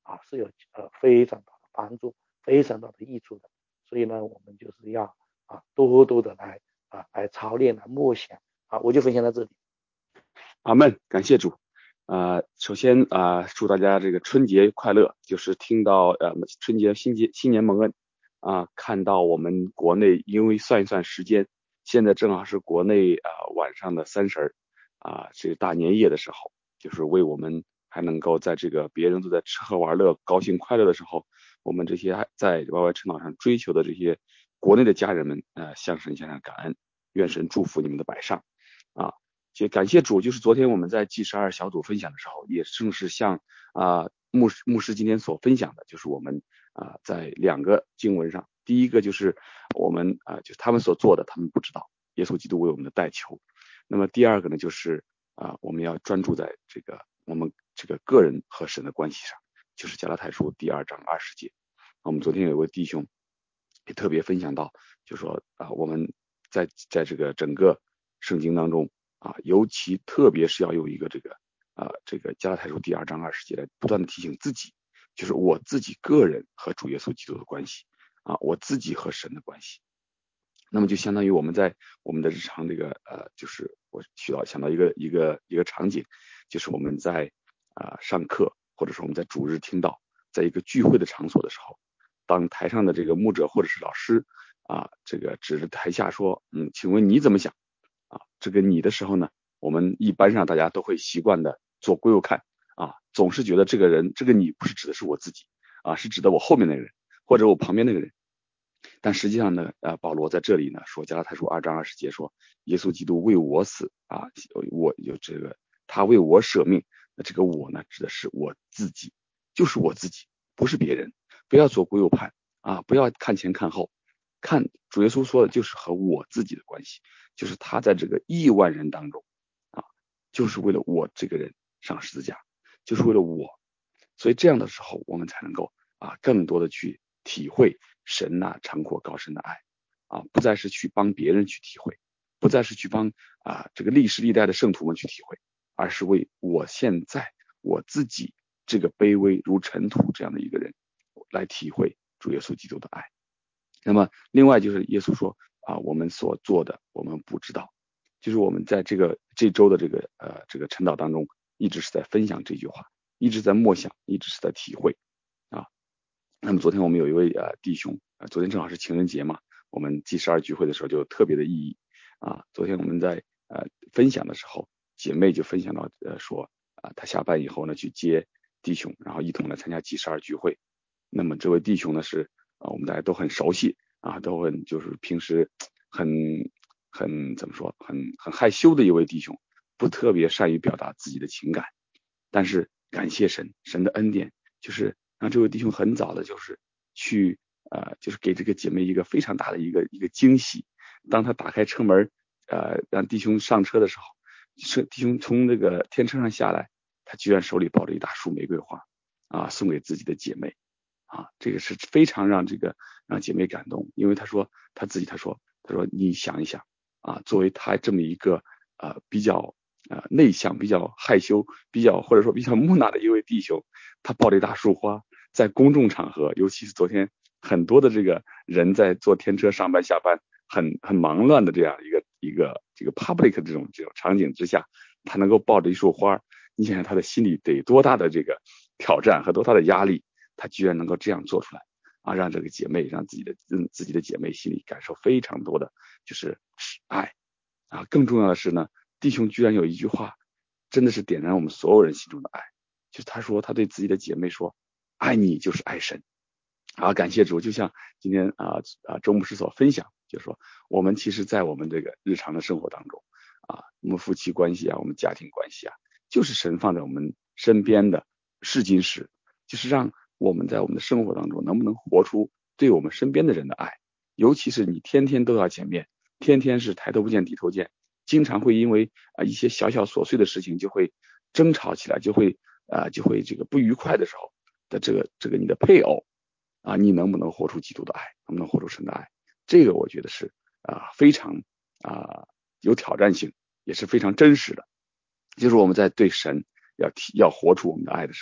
是有非常大的帮助，非常大的益处的。所以呢，我们就是要多多的来操练，来默想。我就分享到这里。 阿们，感谢主。首先祝大家这个春节快乐。就是听到春节新年蒙恩看到我们国内，因为算一算时间，现在正好是国内晚上的30这大年夜的时候，就是为我们还能够在这个别人都在吃喝玩乐、高兴快乐的时候，我们这些在 YY 晨祷上追求的这些国内的家人们向神献上感恩，愿神祝福你们的摆上也感谢主。就是昨天我们在 G12 小组分享的时候，也正是像牧师今天所分享的，就是我们在2个经文上，第一个就是我们就是他们所做的，他们不知道耶稣基督为我们的代求。那么第二个呢，就是我们要专注在这个我们这个个人和神的关系上，就是加拉太书第2章20节。我们昨天有一位弟兄也特别分享到，就说我们在这个整个圣经当中尤其特别是要有一个这个加拉太书第2章20节来不断的提醒自己，就是我自己个人和主耶稣基督的关系我自己和神的关系。那么就相当于我们在我们的日常这个就是我想到一个场景，就是我们在上课，或者说我们在主日听到，在一个聚会的场所的时候，当台上的这个牧者或者是老师这个指着台下说请问你怎么想这个你的时候呢，我们一般上大家都会习惯的做归我看总是觉得这个人这个你不是指的是我自己是指的我后面那个人或者我旁边那个人。但实际上呢保罗在这里呢说，加拉太书2章20节说，耶稣基督为我死我有这个他为我舍命。那这个我呢指的是我自己，就是我自己，不是别人。不要做归我判不要看前看后，看主耶稣说的就是和我自己的关系，就是他在这个亿万人当中就是为了我这个人上十字架，就是为了我。所以这样的时候我们才能够更多的去体会神长阔高深的爱不再是去帮别人去体会，不再是去帮这个历史历代的圣徒们去体会，而是为我现在我自己这个卑微如尘土这样的一个人来体会主耶稣基督的爱。那么另外就是耶稣说我们所做的我们不知道，就是我们在这周的这个晨祷当中一直是在分享这句话，一直在默想，一直是在体会那么昨天我们有一位弟兄昨天正好是情人节嘛，我们G12聚会的时候就有特别的意义昨天我们在分享的时候，姐妹就分享到说她下班以后呢去接弟兄，然后一同来参加G12聚会。那么这位弟兄呢是我们大家都很熟悉都很就是平时很怎么说很害羞的一位弟兄，不特别善于表达自己的情感。但是感谢神的恩典，就是让这位弟兄很早的就是去就是给这个姐妹一个非常大的一个惊喜。当他打开车门让弟兄上车的时候，弟兄从那个天车上下来，他居然手里抱着一大束玫瑰花送给自己的姐妹这个是非常让姐妹感动。因为他说你想一想作为他这么一个比较内向、比较害羞、或者说比较木讷的一位弟兄，他抱着一大束花在公众场合，尤其是昨天很多的这个人在坐天车上班下班很忙乱的这样一个这个 public 这种场景之下，他能够抱着一束花，你想想他的心里得多大的这个挑战和多大的压力，他居然能够这样做出来让这个姐妹让自己的姐妹心里感受非常多的就是爱更重要的是呢，弟兄居然有一句话真的是点燃我们所有人心中的爱，就是他说他对自己的姐妹说，爱你就是爱神感谢主。就像今天周牧师所分享，就是说我们其实在我们这个日常的生活当中我们夫妻关系我们家庭关系就是神放在我们身边的试金石，就是让我们在我们的生活当中能不能活出对我们身边的人的爱。尤其是你天天都要见面，天天是抬头不见低头见，经常会因为一些小小琐碎的事情就会争吵起来，就会这个不愉快的时候的这个你的配偶你能不能活出基督的爱，能不能活出神的爱，这个我觉得是非常有挑战性，也是非常真实的。就是我们在对神要活出我们的爱的时候，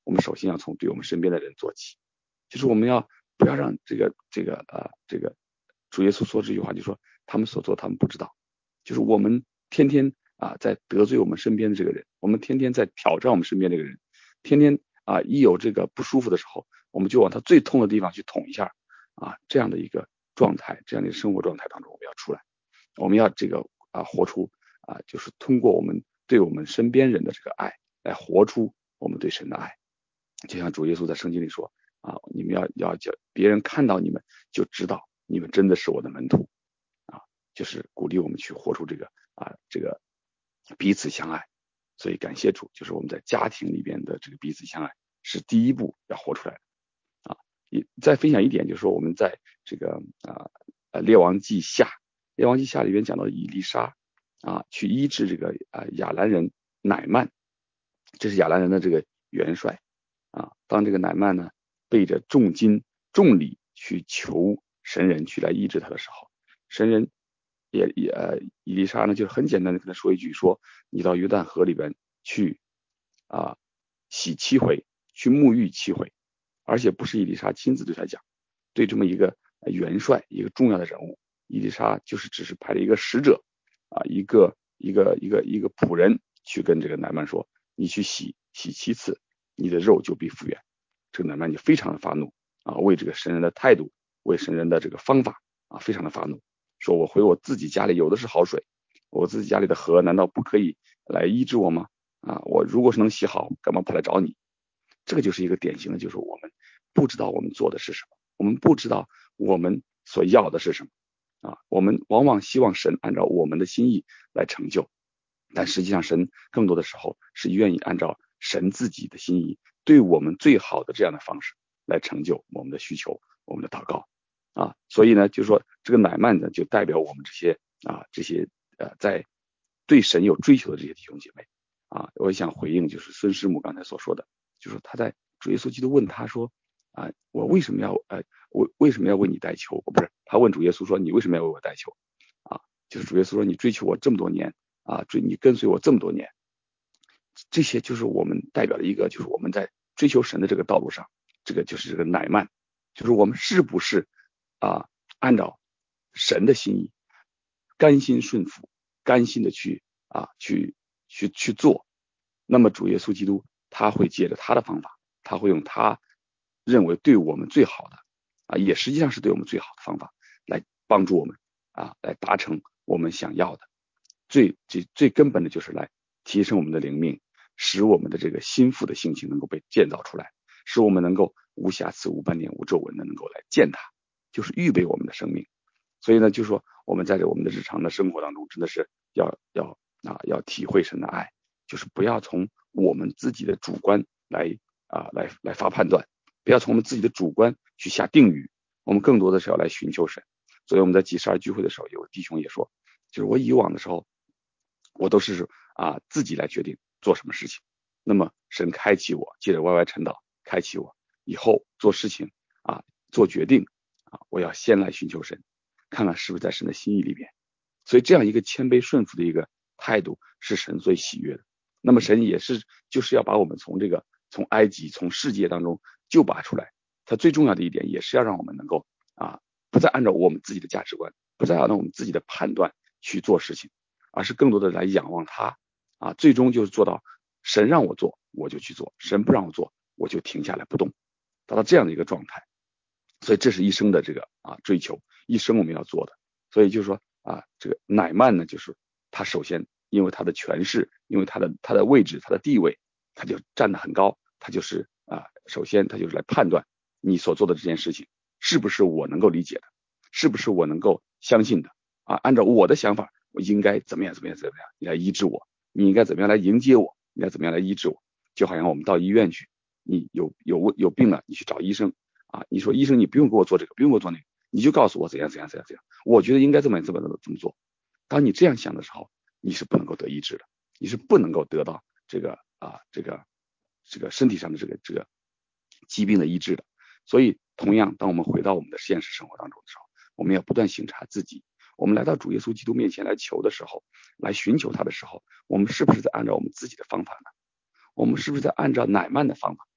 我们首先要从对我们身边的人做起，就是我们不要让这个主耶稣说这句话，就说他们所做他们不知道，就是我们天天在得罪我们身边的这个人，我们天天在挑战我们身边这个人，天天一有这个不舒服的时候，我们就往他最痛的地方去捅一下这样的一个状态，这样的生活状态当中，我们要出来，我们要这个活出就是通过我们对我们身边人的这个爱来活出我们对神的爱。就像主耶稣在圣经里说你们要叫别人看到你们就知道你们真的是我的门徒就是鼓励我们去活出这个彼此相爱。所以感谢主，就是我们在家庭里边的这个彼此相爱是第一步要活出来的也再分享一点，就是说我们在这个列王记下里边讲到以利沙去医治这个亚兰人乃曼，这是亚兰人的这个元帅当这个乃曼呢背着重金重礼去求神人去来医治他的时候，神人以利沙呢就很简单的跟他说一句，说你到约旦河里边去洗7回，去沐浴7回，而且不是以利沙亲自对他讲，对这么一个元帅一个重要的人物，以利沙就是只是派了一个使者一个仆人去跟这个乃曼说，你去洗7次，你的肉就必复原。这个乃曼就非常的发怒为这个神人的态度，为神人的这个方法非常的发怒，说我回我自己家里有的是好水，我自己家里的河难道不可以来医治我吗我如果是能洗好，干嘛跑来找你？这个就是一个典型的，就是我们不知道我们做的是什么，我们不知道我们所要的是什么我们往往希望神按照我们的心意来成就，但实际上神更多的时候是愿意按照神自己的心意，对我们最好的这样的方式来成就我们的需求，我们的祷告所以呢，就是说这个乃曼呢，就代表我们这些在对神有追求的这些弟兄姐妹我想回应就是孙师母刚才所说的，就是他在主耶稣基督问他说我为什么要为你代求？不是，他问主耶稣说你为什么要为我代求就是主耶稣说你追求我这么多年你跟随我这么多年，这些就是我们代表的一个，就是我们在追求神的这个道路上，这个就是这个乃曼，就是我们是不是按照神的心意甘心顺服，甘心的去做，那么主耶稣基督他会借着他的方法，他会用他认为对我们最好的也实际上是对我们最好的方法来帮助我们来达成我们想要的。最根本的就是来提升我们的灵命，使我们的这个心腹的性情能够被建造出来，使我们能够无瑕疵无斑点无皱纹的能够来践踏，就是预备我们的生命。所以呢，就是说我们在我们的日常的生活当中，真的是要体会神的爱，就是不要从我们自己的主观来发判断，不要从我们自己的主观去下定语，我们更多的是要来寻求神。所以我们在祭12聚会的时候，有弟兄也说，就是我以往的时候我都是自己来决定做什么事情，那么神开启我，借着YY晨祷开启我，以后做事情做决定我要先来寻求神，看看是不是在神的心意里边。所以这样一个谦卑顺服的一个态度是神最喜悦的。那么神也是就是要把我们从埃及从世界当中救拔出来，它最重要的一点也是要让我们能够不再按照我们自己的价值观，不再按照我们自己的判断去做事情，而是更多的来仰望他最终就是做到神让我做我就去做，神不让我做我就停下来不动，达到这样的一个状态。所以这是一生的这个追求，一生我们要做的。所以就是说这个乃曼呢，就是他首先因为他的权势，因为他的位置他的地位，他就站得很高，他就是首先他就是来判断你所做的这件事情是不是我能够理解的，是不是我能够相信的按照我的想法我应该怎么样你来医治我，你应该怎么样来迎接我，你该怎么样来医治我。就好像我们到医院去，你有病了，你去找医生你说医生你不用给我做这个，不用给我做那个，你就告诉我怎样，我觉得应该这么做。当你这样想的时候，你是不能够得医治的，你是不能够得到这个身体上的这个疾病的医治的。所以同样当我们回到我们的现实生活当中的时候，我们要不断省察自己，我们来到主耶稣基督面前来求的时候，来寻求他的时候，我们是不是在按照我们自己的方法呢？我们是不是在按照乃曼的方法呢？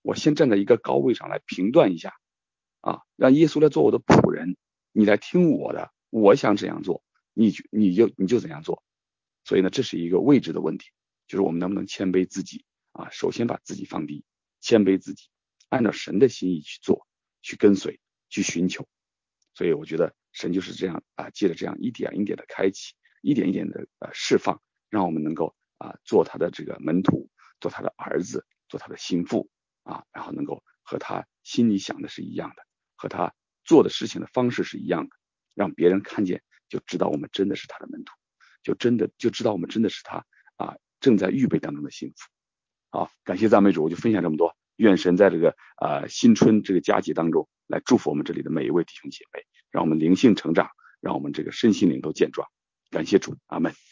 我先站在一个高位上来评断一下啊，让耶稣来做我的仆人，你来听我的，我想怎样做，你就怎样做。所以呢，这是一个位置的问题，就是我们能不能谦卑自己啊，首先把自己放低，谦卑自己，按照神的心意去做，去跟随，去寻求。所以我觉得神就是这样啊，借着这样一点一点的开启，一点一点的释放，让我们能够做他的这个门徒，做他的儿子，做他的心腹啊，然后能够和他心里想的是一样的，和他做的事情的方式是一样的，让别人看见就知道我们真的是他的门徒，就知道我们真的是他正在预备当中的幸福。好，感谢赞美主，我就分享这么多。愿神在这个新春这个佳节当中来祝福我们这里的每一位弟兄姐妹，让我们灵性成长，让我们这个身心灵都健壮。感谢主，阿们。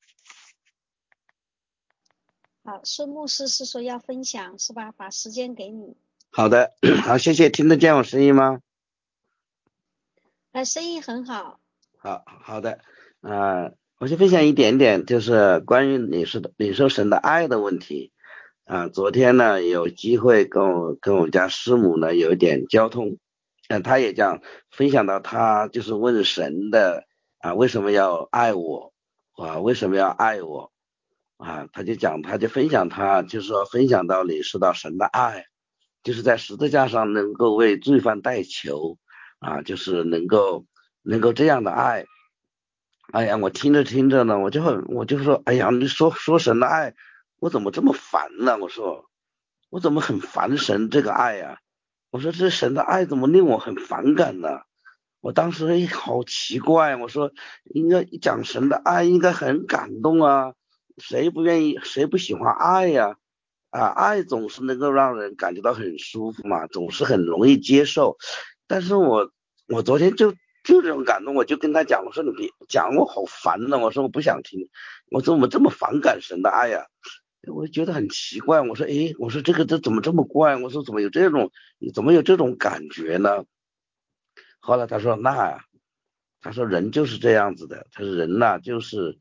好，孙牧师是说要分享是吧？把时间给你。 好的，好，谢谢。听得见我声音吗？ 声音很好。 好的，我就分享一点点，就是关于领受神的爱的问题。昨天呢有机会跟我们家师母呢有一点交通，他也讲分享到他就是问神的为什么要爱我为什么要爱我他就分享他就是说分享到领受到神的爱，就是在十字架上能够为罪犯代求就是能够这样的爱。哎呀，我听着呢，我就说，哎呀，你说神的爱，我怎么这么烦呢？我说我怎么很烦神这个爱呀？我说这神的爱怎么令我很反感呢？我当时好奇怪，我说应该讲神的爱应该很感动啊，谁不喜欢爱呀？爱总是能够让人感觉到很舒服嘛，总是很容易接受。但是我昨天就这种感动，我就跟他讲，我说你别讲，我好烦呢，我说我不想听，我怎么这么反感神的爱呀？我觉得很奇怪，我说我说这怎么这么怪？我说怎么有这种感觉呢？后来他说人就是这样子的，他说人呐就是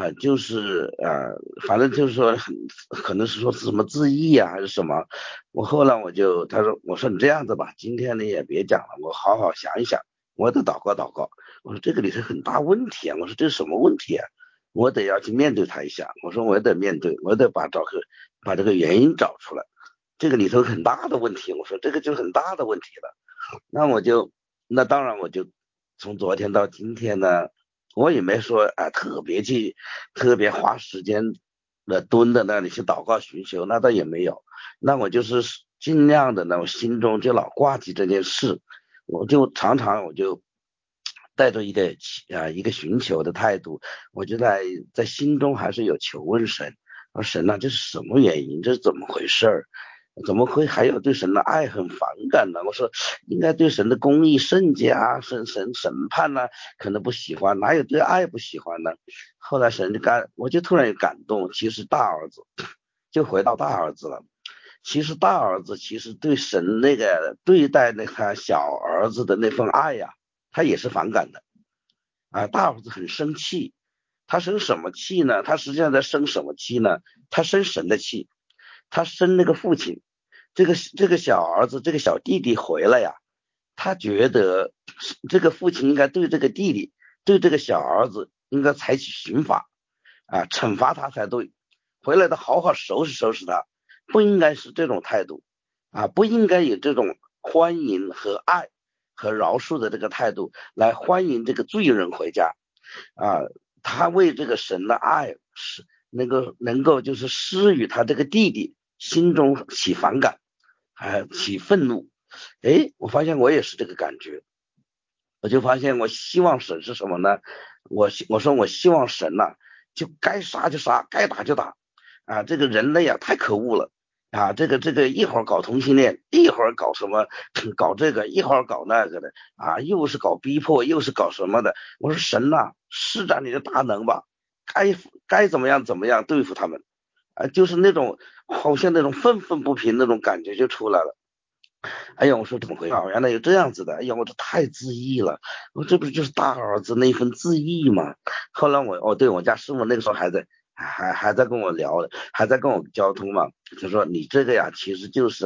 反正就是说可能是说是什么自缢还是什么。后来他说我说你这样子吧，今天你也别讲了，我好好想一想，我得祷告。我说这个里头很大问题啊，我说这是什么问题啊？我得要去面对他一下，我说我得面对，我得把这个原因找出来，这个里头很大的问题，我说这个就很大的问题了。那当然我就从昨天到今天呢，我也没说特别花时间蹲在那里去祷告寻求，那倒也没有。那我就是尽量的呢，我心中就老挂记这件事，我就常常带着一个寻求的态度，我就在心中还是有求问神，说神呐，这是什么原因？这是怎么回事？怎么会还有对神的爱很反感呢？我说应该对神的公义圣洁审判呢可能不喜欢，哪有对爱不喜欢呢？后来我就突然有感动，其实大儿子就回到大儿子了。其实大儿子其实对神那个对待那个小儿子的那份爱呀，他也是反感的大儿子很生气，他生什么气呢？他实际上在生什么气呢？他生神的气，他生那个父亲。这个小儿子这个小弟弟回来呀，他觉得这个父亲应该对这个弟弟对这个小儿子应该采取刑罚惩罚他才对，回来的好好收拾他，不应该是这种态度不应该有这种欢迎和爱和饶恕的这个态度来欢迎这个罪人回家他为这个神的爱是能够就是施予他这个弟弟心中起反感起愤怒。我发现我也是这个感觉，我就发现我希望神是什么呢？我说我希望神就该杀就杀，该打就打这个人类太可恶了这个一会儿搞同性恋，一会儿搞什么搞这个，一会儿搞那个的又是搞逼迫，又是搞什么的。我说神施展你的大能吧，该怎么样对付他们就是那种好像那种愤愤不平那种感觉就出来了。我说怎么回事原来有这样子的，我这太自义了，我这不就是大儿子那份自义吗？后来对我家师傅那个时候还在跟我聊，还在跟我交通嘛，就说你这个其实就是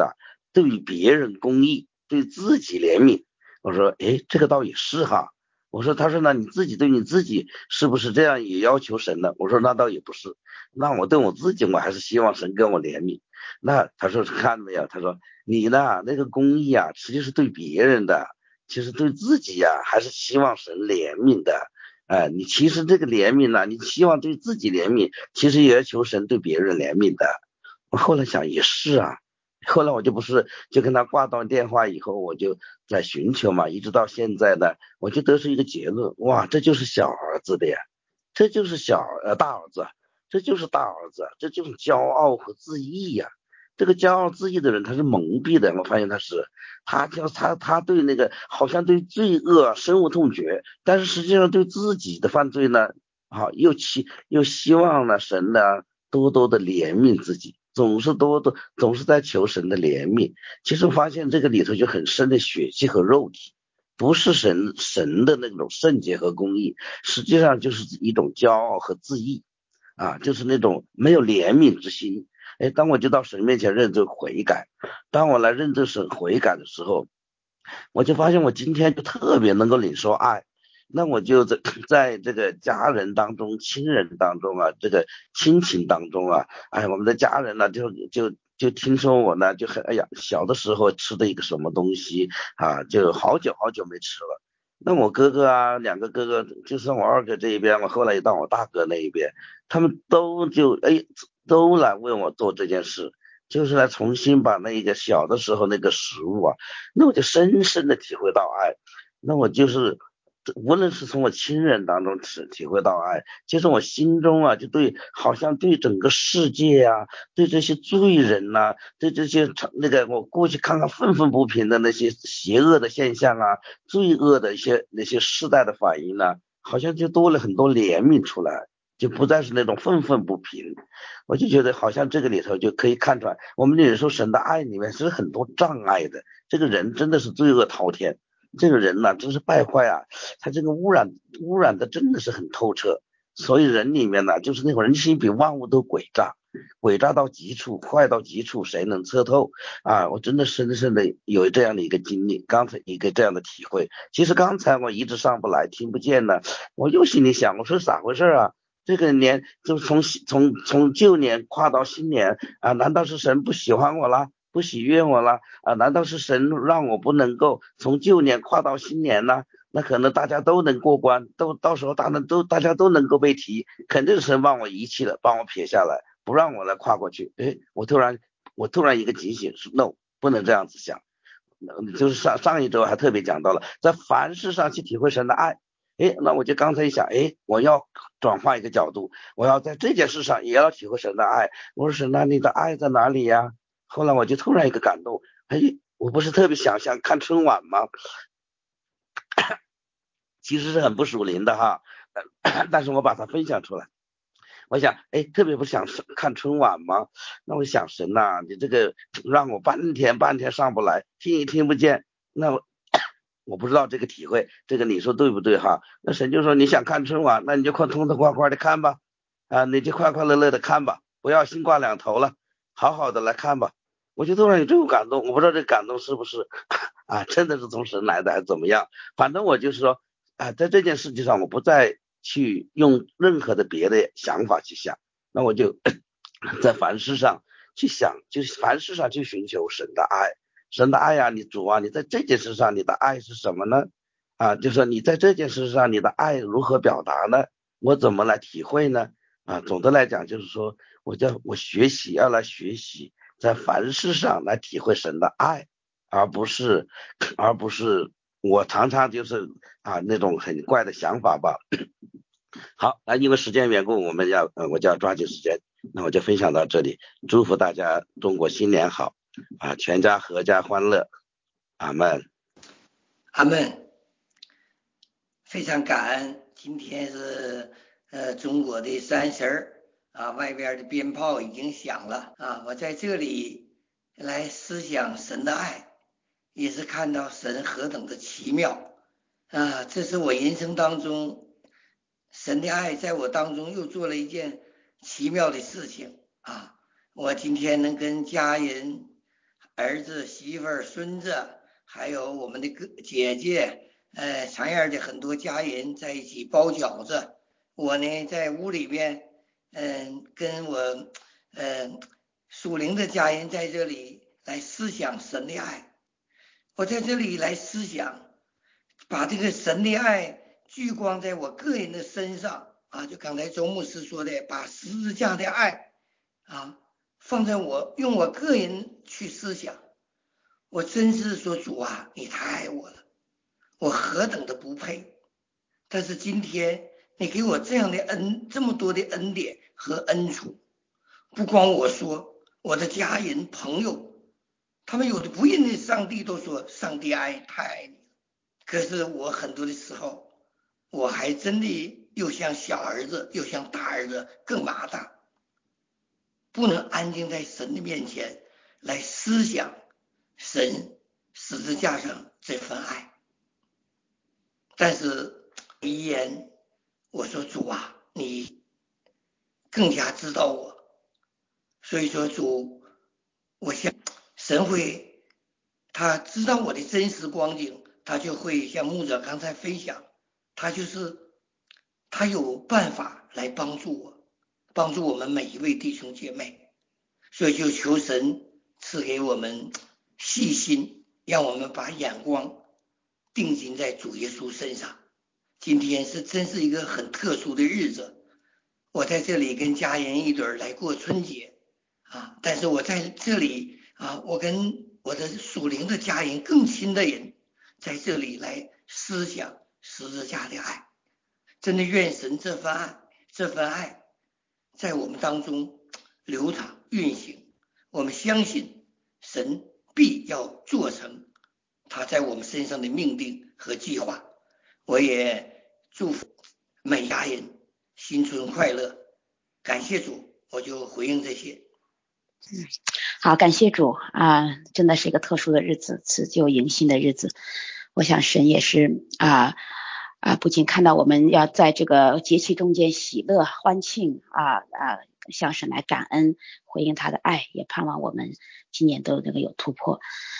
对别人公义，对自己怜悯。我说这个倒也是哈。我说他说那你自己对你自己是不是这样也要求神呢？我说那倒也不是，那我对我自己我还是希望神跟我怜悯。那他说看到没有，他说你呢那个公义啊实际是对别人的，其实对自己啊还是希望神怜悯的。你其实这个怜悯呢，你希望对自己怜悯，其实也要求神对别人怜悯的。我后来想也是啊，后来我就不是就跟他挂断电话以后，我就在寻求嘛，一直到现在呢，我就得出一个结论，哇，这就是小儿子的呀，这就是大儿子，这就是大儿子，这就是骄傲和自义呀。这个骄傲自义的人他是蒙蔽的，我发现他对那个好像对罪恶深恶痛绝，但是实际上对自己的犯罪呢，又希望呢神呢多多的怜悯自己，总是在求神的怜悯。其实我发现这个里头就很深的血气和肉体，不是神的那种圣洁和公义，实际上就是一种骄傲和自义啊，就是那种没有怜悯之心。当我就到神面前认罪悔改，当我来认罪神悔改的时候，我就发现我今天就特别能够领受爱。那我就在这个家人当中、亲人当中啊，这个亲情当中啊，我们的家人呢，就听说我呢，就很小的时候吃的一个什么东西啊，就好久没吃了。那我哥哥啊，两个哥哥，就是我二哥这一边，我后来也到我大哥那一边，他们都来为我做这件事，就是来重新把那个小的时候那个食物啊，那我就深深的体会到爱。那我就是无论是从我亲人当中体会到爱，其实我心中啊，就好像对整个世界啊，对这些罪人呐，对这些那个我过去看看愤愤不平的那些邪恶的现象啊，罪恶的那些世代的反应呢，好像就多了很多怜悯出来，就不再是那种愤愤不平。我就觉得好像这个里头就可以看出来，我们有时候神的爱里面是很多障碍的，这个人真的是罪恶滔天，这个人呢真是败坏啊，他这个污染的真的是很透彻。所以人里面呢，就是那种人心比万物都诡诈，诡诈到极处，坏到极处，谁能测透啊？我真的深深的有这样的一个经历，刚才一个这样的体会。其实刚才我一直上不来，听不见呢，我又心里想，我说咋回事啊？这个年就是从旧年跨到新年啊，难道是神不喜欢我了，不喜悦我了啊？难道是神让我不能够从旧年跨到新年呢？那可能大家都能过关，到时候大家都能够被提，肯定是神帮我遗弃了，帮我撇下来，不让我来跨过去。我突然一个警醒，说 no， 不能这样子想。就是上一周还特别讲到了，在凡事上去体会神的爱。那我就刚才一想，我要转换一个角度，我要在这件事上也要体会神的爱。我说神啊，你的爱在哪里呀？后来我就突然一个感动，我不是特别想看春晚吗？其实是很不属灵的哈，但是我把它分享出来。我想，特别不想看春晚吗？那我想神呐，你这个让我半天上不来，听也听不见，那我不知道这个体会，这个你说对不对哈？那神就说你想看春晚，那你就痛快快的看吧，你就快快乐乐的看吧，不要心挂两头了，好好的来看吧。我就突然有这种感动，我不知道这感动是不是真的是从神来的还是怎么样？反正我就是说在这件事情上我不再去用任何的别的想法去想，那我就在凡事上去想，就是凡事上去寻求神的爱。神的爱啊，你主啊，你在这件事上你的爱是什么呢？就是说你在这件事上你的爱如何表达呢？我怎么来体会呢？总的来讲就是说，我要来学习，在凡事上来体会神的爱，而不是我常常就是那种很怪的想法吧。好，因为时间缘故，我就要抓紧时间，那我就分享到这里，祝福大家中国新年好全家阖家欢乐，阿们。 阿们。非常感恩，今天是中国的30外边的鞭炮已经响了我在这里来思想神的爱，也是看到神何等的奇妙这是我人生当中神的爱在我当中又做了一件奇妙的事情我今天能跟家人儿子、媳妇儿、孙子，还有我们的姐姐，常样的很多家人在一起包饺子。我呢在屋里边，跟我属灵的家人在这里来思想神的爱。我在这里来思想，把这个神的爱聚光在我个人的身上啊，就刚才周牧师说的，把十字架的爱啊放在用我个人去思想。我真是说，主啊，你太爱我了，我何等的不配。但是今天你给我这样的这么多的恩典和恩宠，不光我说，我的家人朋友，他们有的不认识上帝都说上帝太爱你了。可是我很多的时候，我还真的又像小儿子又像大儿子更麻大，不能安静在神的面前来思想神十字架上这份爱。但是遗言我说，主啊，你更加知道我。所以说主，我想神会，他知道我的真实光景，他就会像牧者刚才分享，他有办法来帮助我们每一位弟兄姐妹。所以就求神赐给我们细心，让我们把眼光定睛在主耶稣身上。今天真是一个很特殊的日子，我在这里跟家人一对来过春节啊，但是我在这里啊，我跟我的属灵的家人更亲的人在这里来思想十字架的爱。真的愿神这份爱在我们当中流淌运行。我们相信神必要做成他在我们身上的命定和计划。我也祝福每家人新春快乐。感谢主，我就回应这些。 好，感谢主啊，真的是一个特殊的日子，辞旧迎新的日子。我想神也是不仅看到我们要在这个节气中间喜乐欢庆向神来感恩，回应他的爱，也盼望我们今年都有突破。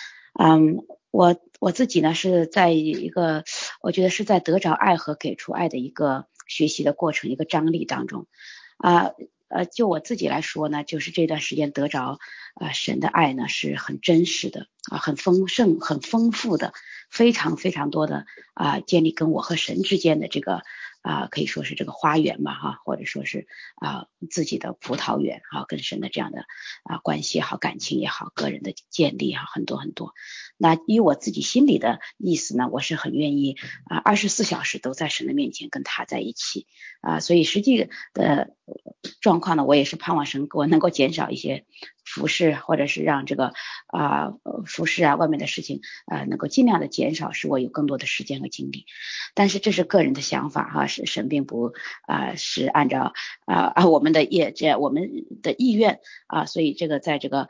我自己呢是在一个，我觉得是在得着爱和给出爱的一个学习的过程，一个张力当中就我自己来说呢，就是这段时间得着神的爱呢是很真实的很丰盛很丰富的，非常非常多的建立跟我和神之间的这个可以说是这个花园嘛或者说是自己的葡萄园跟神的这样的关系也好，感情也好，个人的建立很多很多。那以我自己心里的意思呢，我是很愿意24小时都在神的面前跟他在一起所以实际的状况呢，我也是盼望神给我能够减少一些服侍，或者是让这个服侍外面的事情能够尽量的减少，使我有更多的时间和精力。但是这是个人的想法是神并不是按照我们的意愿所以这个在这个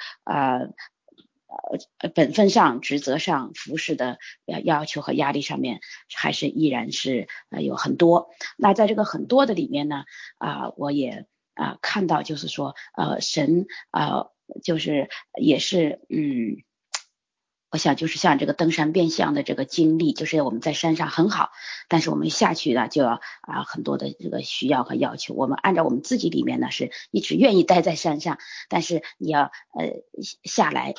本分上职责上服侍的要求和压力上面还是依然是有很多。那在这个很多的里面呢我也看到就是说神就是也是我想就是像这个登山变相的这个经历，就是我们在山上很好，但是我们下去呢就要很多的这个需要和要求。我们按照我们自己里面呢是一直愿意待在山上，但是你要下来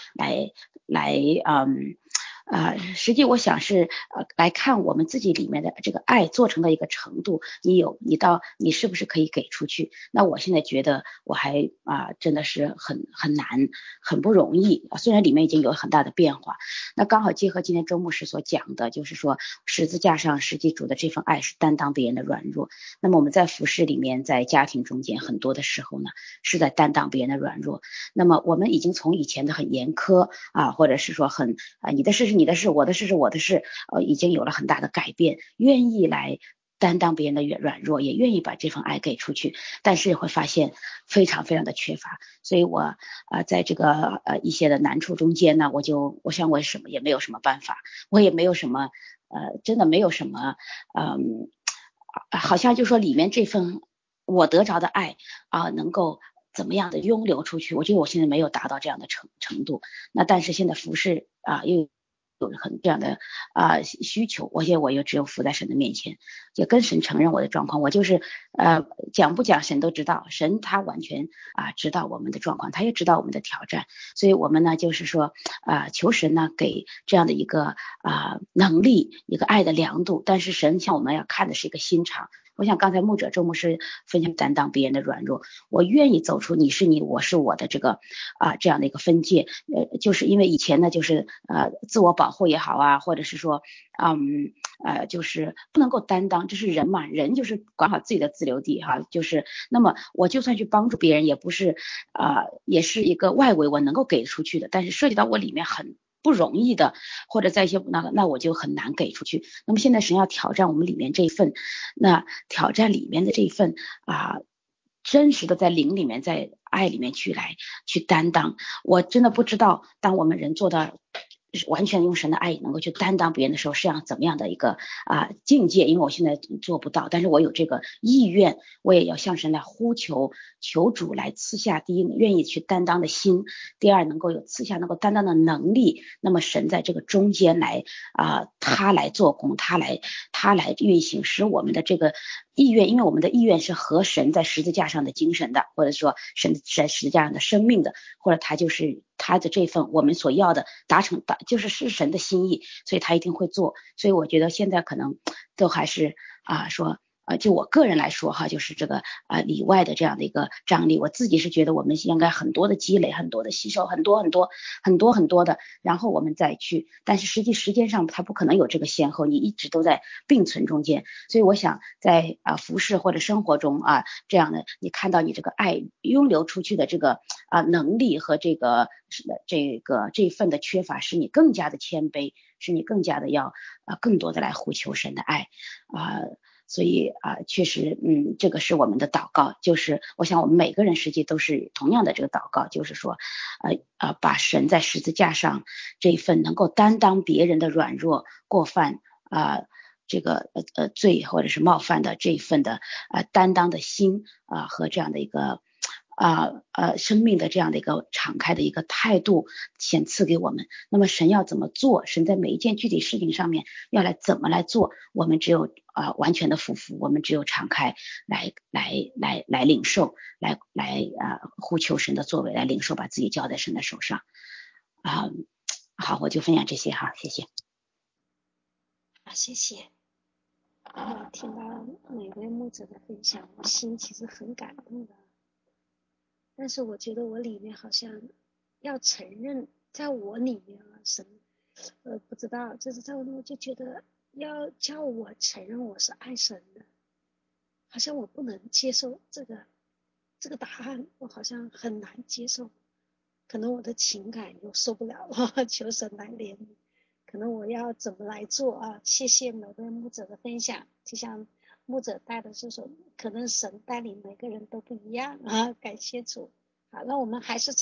实际我想是来看我们自己里面的这个爱做成的一个程度，你是不是可以给出去。那我现在觉得我还真的是很难很不容易虽然里面已经有很大的变化。那刚好结合今天周牧师所讲的，就是说十字架上实际主的这份爱是担当别人的软弱。那么我们在服事里面，在家庭中间很多的时候呢是在担当别人的软弱。那么我们已经从以前的很严苛或者是说很你的事是你的事，我的事是我的事已经有了很大的改变，愿意来担当别人的软弱，也愿意把这份爱给出去，但是会发现非常非常的缺乏。所以我在这个一些的难处中间呢，我想我什么也没有什么办法，我也没有什么真的没有什么好像就说里面这份我得着的爱能够怎么样的涌流出去。我觉得我现在没有达到这样的程度，那但是现在服侍又有很这样的需求，而且我又只有伏在神的面前，也跟神承认我的状况。我就是讲不讲神都知道，神他完全知道我们的状况，他也知道我们的挑战，所以我们呢就是说求神呢给这样的一个能力，一个爱的量度。但是神向我们要看的是一个心肠。我想刚才周牧师分享担当别人的软弱，我愿意走出你是你我是我的这个这样的一个分界。就是因为以前呢就是自我保护也好或者是说就是不能够担当，这是人嘛，人就是管好自己的自留地就是那么我就算去帮助别人也不是也是一个外围我能够给出去的，但是涉及到我里面很不容易的，或者在一些那我就很难给出去。那么现在神要挑战我们里面这一份，那挑战里面的这一份真实的在灵里面，在爱里面去担当。我真的不知道当我们人做到完全用神的爱能够去担当别人的时候是怎么样的一个境界，因为我现在做不到，但是我有这个意愿，我也要向神来呼求主来赐下第一愿意去担当的心，第二能够有赐下能够担当的能力。那么神在这个中间来他来做工，他来运行，使我们的这个意愿，因为我们的意愿是和神在十字架上的精神的，或者说神在十字架上的生命的，或者他就是他的这份我们所要的就是神的心意，所以他一定会做。所以我觉得现在可能都还是说就我个人来说就是这个里外的这样的一个张力，我自己是觉得我们应该很多的积累，很多的吸收，很多的，然后我们再去，但是时间上它不可能有这个先后，你一直都在并存中间。所以我想在服侍或者生活中这样的你看到你这个爱涌流出去的这个能力和这一份的缺乏，使你更加的谦卑，使你更加的要更多的来呼求神的爱所以确实这个是我们的祷告，就是我想我们每个人实际都是同样的这个祷告，就是说把神在十字架上这一份能够担当别人的软弱过犯这个罪或者是冒犯的这一份的担当的心和这样的一个生命的这样的一个敞开的一个态度显赐给我们。那么神要怎么做，神在每一件具体事情上面要怎么来做，我们只有完全的服服，我们只有敞开来领受，来呼求神的作为，来领受，把自己交在神的手上好，我就分享这些谢谢。 谢谢。我听到每位牧者的分享，我心其实很感动的。但是我觉得我里面好像要承认，在我里面神不知道，就是在我里面就觉得要叫我承认我是爱神的，好像我不能接受这个答案，我好像很难接受，可能我的情感又受不了了，求神来怜悯，可能我要怎么来做谢谢每位牧者的分享，就像牧者带的这首，可能神带领每个人都不一样感谢主。好，那我们还是